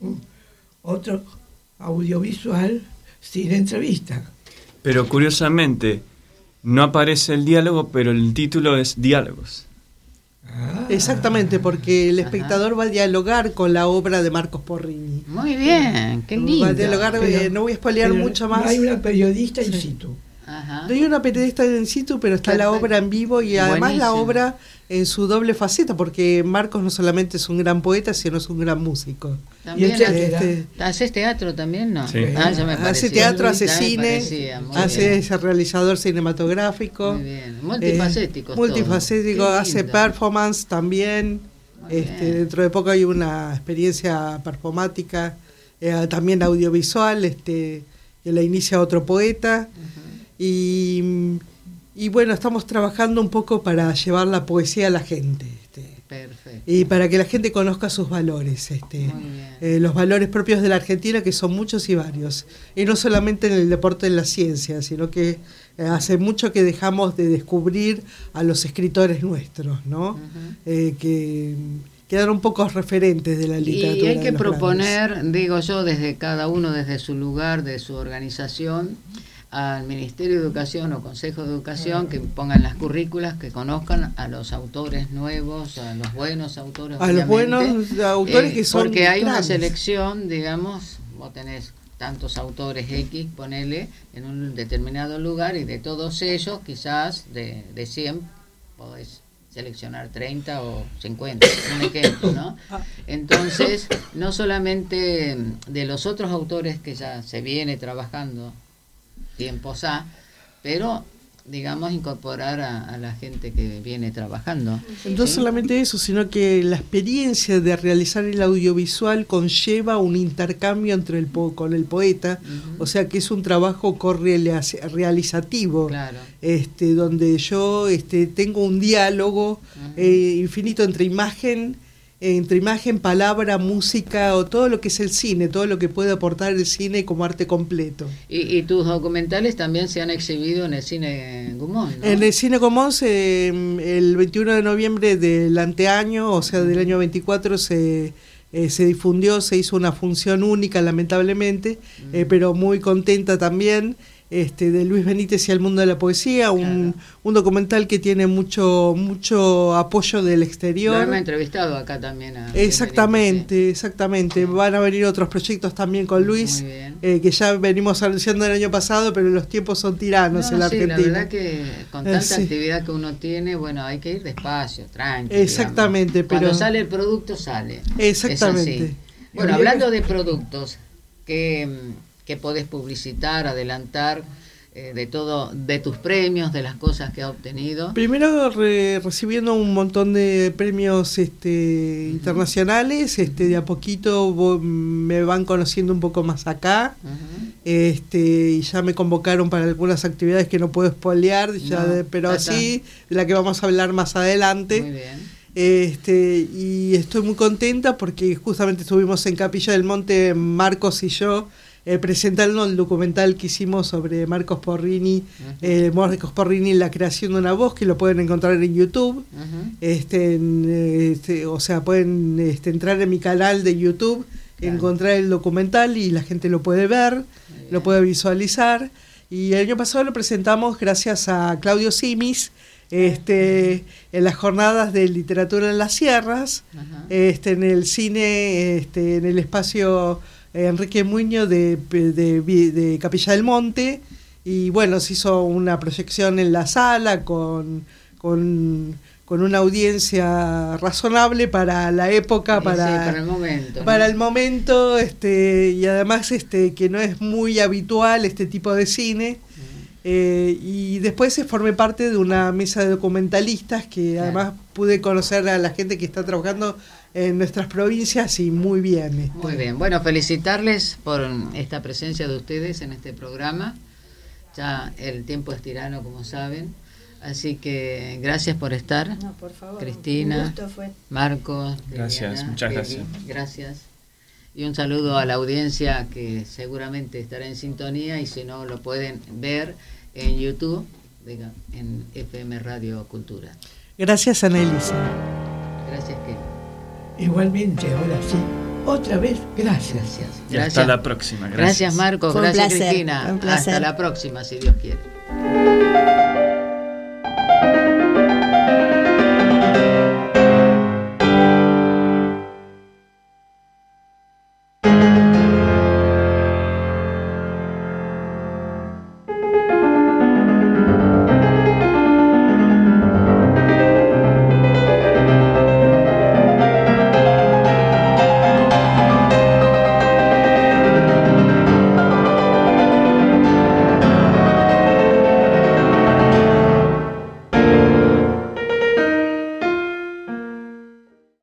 [SPEAKER 4] otro audiovisual sin entrevista.
[SPEAKER 3] Pero curiosamente, no aparece el diálogo, pero el título es Diálogos.
[SPEAKER 4] Ah.
[SPEAKER 5] Exactamente, porque el
[SPEAKER 1] Ajá.
[SPEAKER 5] espectador va a dialogar con la obra de Marcos Porrini.
[SPEAKER 1] Muy bien, qué lindo.
[SPEAKER 5] Va a dialogar,
[SPEAKER 4] Pero-
[SPEAKER 5] eh, no voy a spoilear
[SPEAKER 4] pero
[SPEAKER 5] mucho más.
[SPEAKER 4] No hay una periodista in
[SPEAKER 5] Sí.
[SPEAKER 4] situ.
[SPEAKER 1] Ajá.
[SPEAKER 5] No hay una periodista in situ, pero está
[SPEAKER 1] Perfecto.
[SPEAKER 5] la obra en vivo y además la
[SPEAKER 1] Buenísimo.
[SPEAKER 5] obra en su doble faceta, porque Marcos no solamente es un gran poeta, sino es un gran músico.
[SPEAKER 1] También
[SPEAKER 4] Y el
[SPEAKER 1] hace-
[SPEAKER 5] Este,
[SPEAKER 1] ¿Haces teatro también? No.
[SPEAKER 3] Sí.
[SPEAKER 1] Ah, ya me
[SPEAKER 5] hace
[SPEAKER 1] parecía.
[SPEAKER 5] teatro, hace
[SPEAKER 1] Ya me
[SPEAKER 5] cine,
[SPEAKER 1] parecía, muy
[SPEAKER 5] hace
[SPEAKER 1] bien.
[SPEAKER 5] ese realizador cinematográfico.
[SPEAKER 1] Muy bien. Multifacético.
[SPEAKER 5] Eh, multifacético,
[SPEAKER 1] todo. Qué
[SPEAKER 5] hace
[SPEAKER 1] lindo.
[SPEAKER 5] performance también.
[SPEAKER 1] Muy
[SPEAKER 5] Este,
[SPEAKER 1] bien.
[SPEAKER 5] dentro de poco hay una experiencia performática, eh, también audiovisual, este, que la inicia otro poeta.
[SPEAKER 1] Ujú.
[SPEAKER 5] Y, y bueno, estamos trabajando un poco para llevar la poesía a la gente. Este,
[SPEAKER 1] Perfecto.
[SPEAKER 5] y para que la gente conozca sus valores, este,
[SPEAKER 1] Muy bien.
[SPEAKER 5] eh, los valores propios de la Argentina, que son muchos y varios. Y no solamente en el deporte, en la ciencia, sino que eh, hace mucho que dejamos de descubrir a los escritores nuestros, ¿no?
[SPEAKER 1] Ujú.
[SPEAKER 5] Eh, que quedaron pocos referentes de la literatura.
[SPEAKER 1] Y hay
[SPEAKER 5] de
[SPEAKER 1] que
[SPEAKER 5] los
[SPEAKER 1] proponer,
[SPEAKER 5] grandes.
[SPEAKER 1] digo yo, desde cada uno, desde su lugar, de su organización, al Ministerio de Educación o Consejo de Educación, que pongan las currículas, que conozcan a los autores nuevos, a los buenos autores.
[SPEAKER 5] A los
[SPEAKER 1] obviamente.
[SPEAKER 5] buenos autores
[SPEAKER 1] Eh,
[SPEAKER 5] que son
[SPEAKER 1] porque hay una
[SPEAKER 5] grandes.
[SPEAKER 1] selección, digamos, vos tenés tantos autores X, ponele, en un determinado lugar, y de todos ellos, quizás de, de cien, podés seleccionar treinta o cincuenta, un ejemplo, ¿no? Entonces, no solamente de los otros autores que ya se viene trabajando tiempos A, pero digamos incorporar a, a la gente que viene trabajando.
[SPEAKER 5] No
[SPEAKER 1] ¿sí?
[SPEAKER 5] solamente eso, sino que la experiencia de realizar el audiovisual conlleva un intercambio entre el po con el poeta,
[SPEAKER 1] Ujú.
[SPEAKER 5] o sea que es un trabajo correalizativo,
[SPEAKER 1] Claro.
[SPEAKER 5] este, donde yo este, tengo un diálogo
[SPEAKER 1] Ujú.
[SPEAKER 5] eh, infinito entre imagen, entre imagen, palabra, música o todo lo que es el cine, todo lo que puede aportar el cine como arte completo.
[SPEAKER 1] Y, y tus documentales también se han exhibido en el cine Gumón, ¿no?
[SPEAKER 5] En el Cine Común, se, el veintiuno de noviembre del anteaño, o sea, del año veinticuatro, se, eh, se difundió, se hizo una función única, lamentablemente,
[SPEAKER 1] Mm.
[SPEAKER 5] eh, pero muy contenta también, este, de Luis Benítez y el mundo de la poesía, un,
[SPEAKER 1] Claro.
[SPEAKER 5] un documental que tiene mucho mucho apoyo del
[SPEAKER 1] Lo
[SPEAKER 5] exterior.
[SPEAKER 1] hemos entrevistado acá también. A
[SPEAKER 5] Exactamente, exactamente. Van a venir otros proyectos también con Luis,
[SPEAKER 1] Muy bien.
[SPEAKER 5] eh, que ya venimos anunciando el año pasado, pero los tiempos son tiranos
[SPEAKER 1] No,
[SPEAKER 5] en la
[SPEAKER 1] sí,
[SPEAKER 5] Argentina.
[SPEAKER 1] la verdad que con
[SPEAKER 5] Eh,
[SPEAKER 1] tanta
[SPEAKER 5] sí.
[SPEAKER 1] actividad que uno tiene, bueno, hay que ir despacio, tranquilo.
[SPEAKER 5] Exactamente,
[SPEAKER 1] Cuando
[SPEAKER 5] pero-
[SPEAKER 1] sale el producto, sale.
[SPEAKER 5] Exactamente.
[SPEAKER 1] Es así. Bueno, hablando de productos, ¿qué, qué podés publicitar, adelantar eh, de todo, de tus premios, de las cosas que has obtenido?
[SPEAKER 5] Primero re- recibiendo un montón de premios este, internacionales, este, de a poquito vo- me van conociendo un poco más acá,
[SPEAKER 1] Ujú.
[SPEAKER 5] este, y ya me convocaron para algunas actividades que no puedo spoilear, ya
[SPEAKER 1] No,
[SPEAKER 5] de- pero
[SPEAKER 1] ya está.
[SPEAKER 5] sí, de la que vamos a hablar más adelante.
[SPEAKER 1] Muy bien.
[SPEAKER 5] Este, y estoy muy contenta porque justamente estuvimos en Capilla del Monte, Marcos y yo, eh, presentando el documental que hicimos sobre Marcos Porrini,
[SPEAKER 1] Ujú.
[SPEAKER 5] eh, Marcos Porrini, la creación de una voz, que lo pueden encontrar en YouTube.
[SPEAKER 1] Ujú.
[SPEAKER 5] Este, en, eh, este, o sea, pueden este, entrar en mi canal de YouTube,
[SPEAKER 1] Claro.
[SPEAKER 5] encontrar el documental y la gente lo puede ver,
[SPEAKER 1] Muy
[SPEAKER 5] lo
[SPEAKER 1] bien.
[SPEAKER 5] puede visualizar. Y el año pasado lo presentamos gracias a Claudio Simis, este, en las jornadas de literatura en las sierras,
[SPEAKER 1] Ajá.
[SPEAKER 5] este, en el cine, este, en el espacio eh, Enrique Muñoz de, de, de, de Capilla del Monte. Y bueno, se hizo una proyección en la sala con, con, con con una audiencia razonable para la época,
[SPEAKER 1] Sí,
[SPEAKER 5] para,
[SPEAKER 1] sí, para el momento, ¿no?
[SPEAKER 5] para el momento, este, y además este, que no es muy habitual este tipo de cine. Eh, y después se formé parte de una mesa de documentalistas que
[SPEAKER 1] Claro.
[SPEAKER 5] además pude conocer a la gente que está trabajando en nuestras provincias y muy bien. Este.
[SPEAKER 1] Muy bien, bueno, felicitarles por esta presencia de ustedes en este programa. Ya el tiempo es tirano, como saben. Así que gracias por estar.
[SPEAKER 2] No, por favor.
[SPEAKER 1] Cristina,
[SPEAKER 2] Un gusto fue.
[SPEAKER 1] Marcos,
[SPEAKER 3] Gracias,
[SPEAKER 1] Liliana,
[SPEAKER 3] muchas
[SPEAKER 1] Kelly,
[SPEAKER 3] gracias.
[SPEAKER 1] Gracias. Y un saludo a la audiencia que seguramente estará en sintonía y si no lo pueden ver en YouTube, diga, en F M Radio Cultura.
[SPEAKER 5] Gracias, Annelisa.
[SPEAKER 1] Gracias, Kelly.
[SPEAKER 4] Igualmente, ahora sí. Otra vez, gracias.
[SPEAKER 1] Gracias.
[SPEAKER 3] Y hasta la próxima. Gracias,
[SPEAKER 1] Gracias, Marcos.
[SPEAKER 2] Fue un
[SPEAKER 1] Gracias,
[SPEAKER 2] placer,
[SPEAKER 1] Cristina.
[SPEAKER 2] fue un placer.
[SPEAKER 1] Hasta la próxima, si Dios quiere.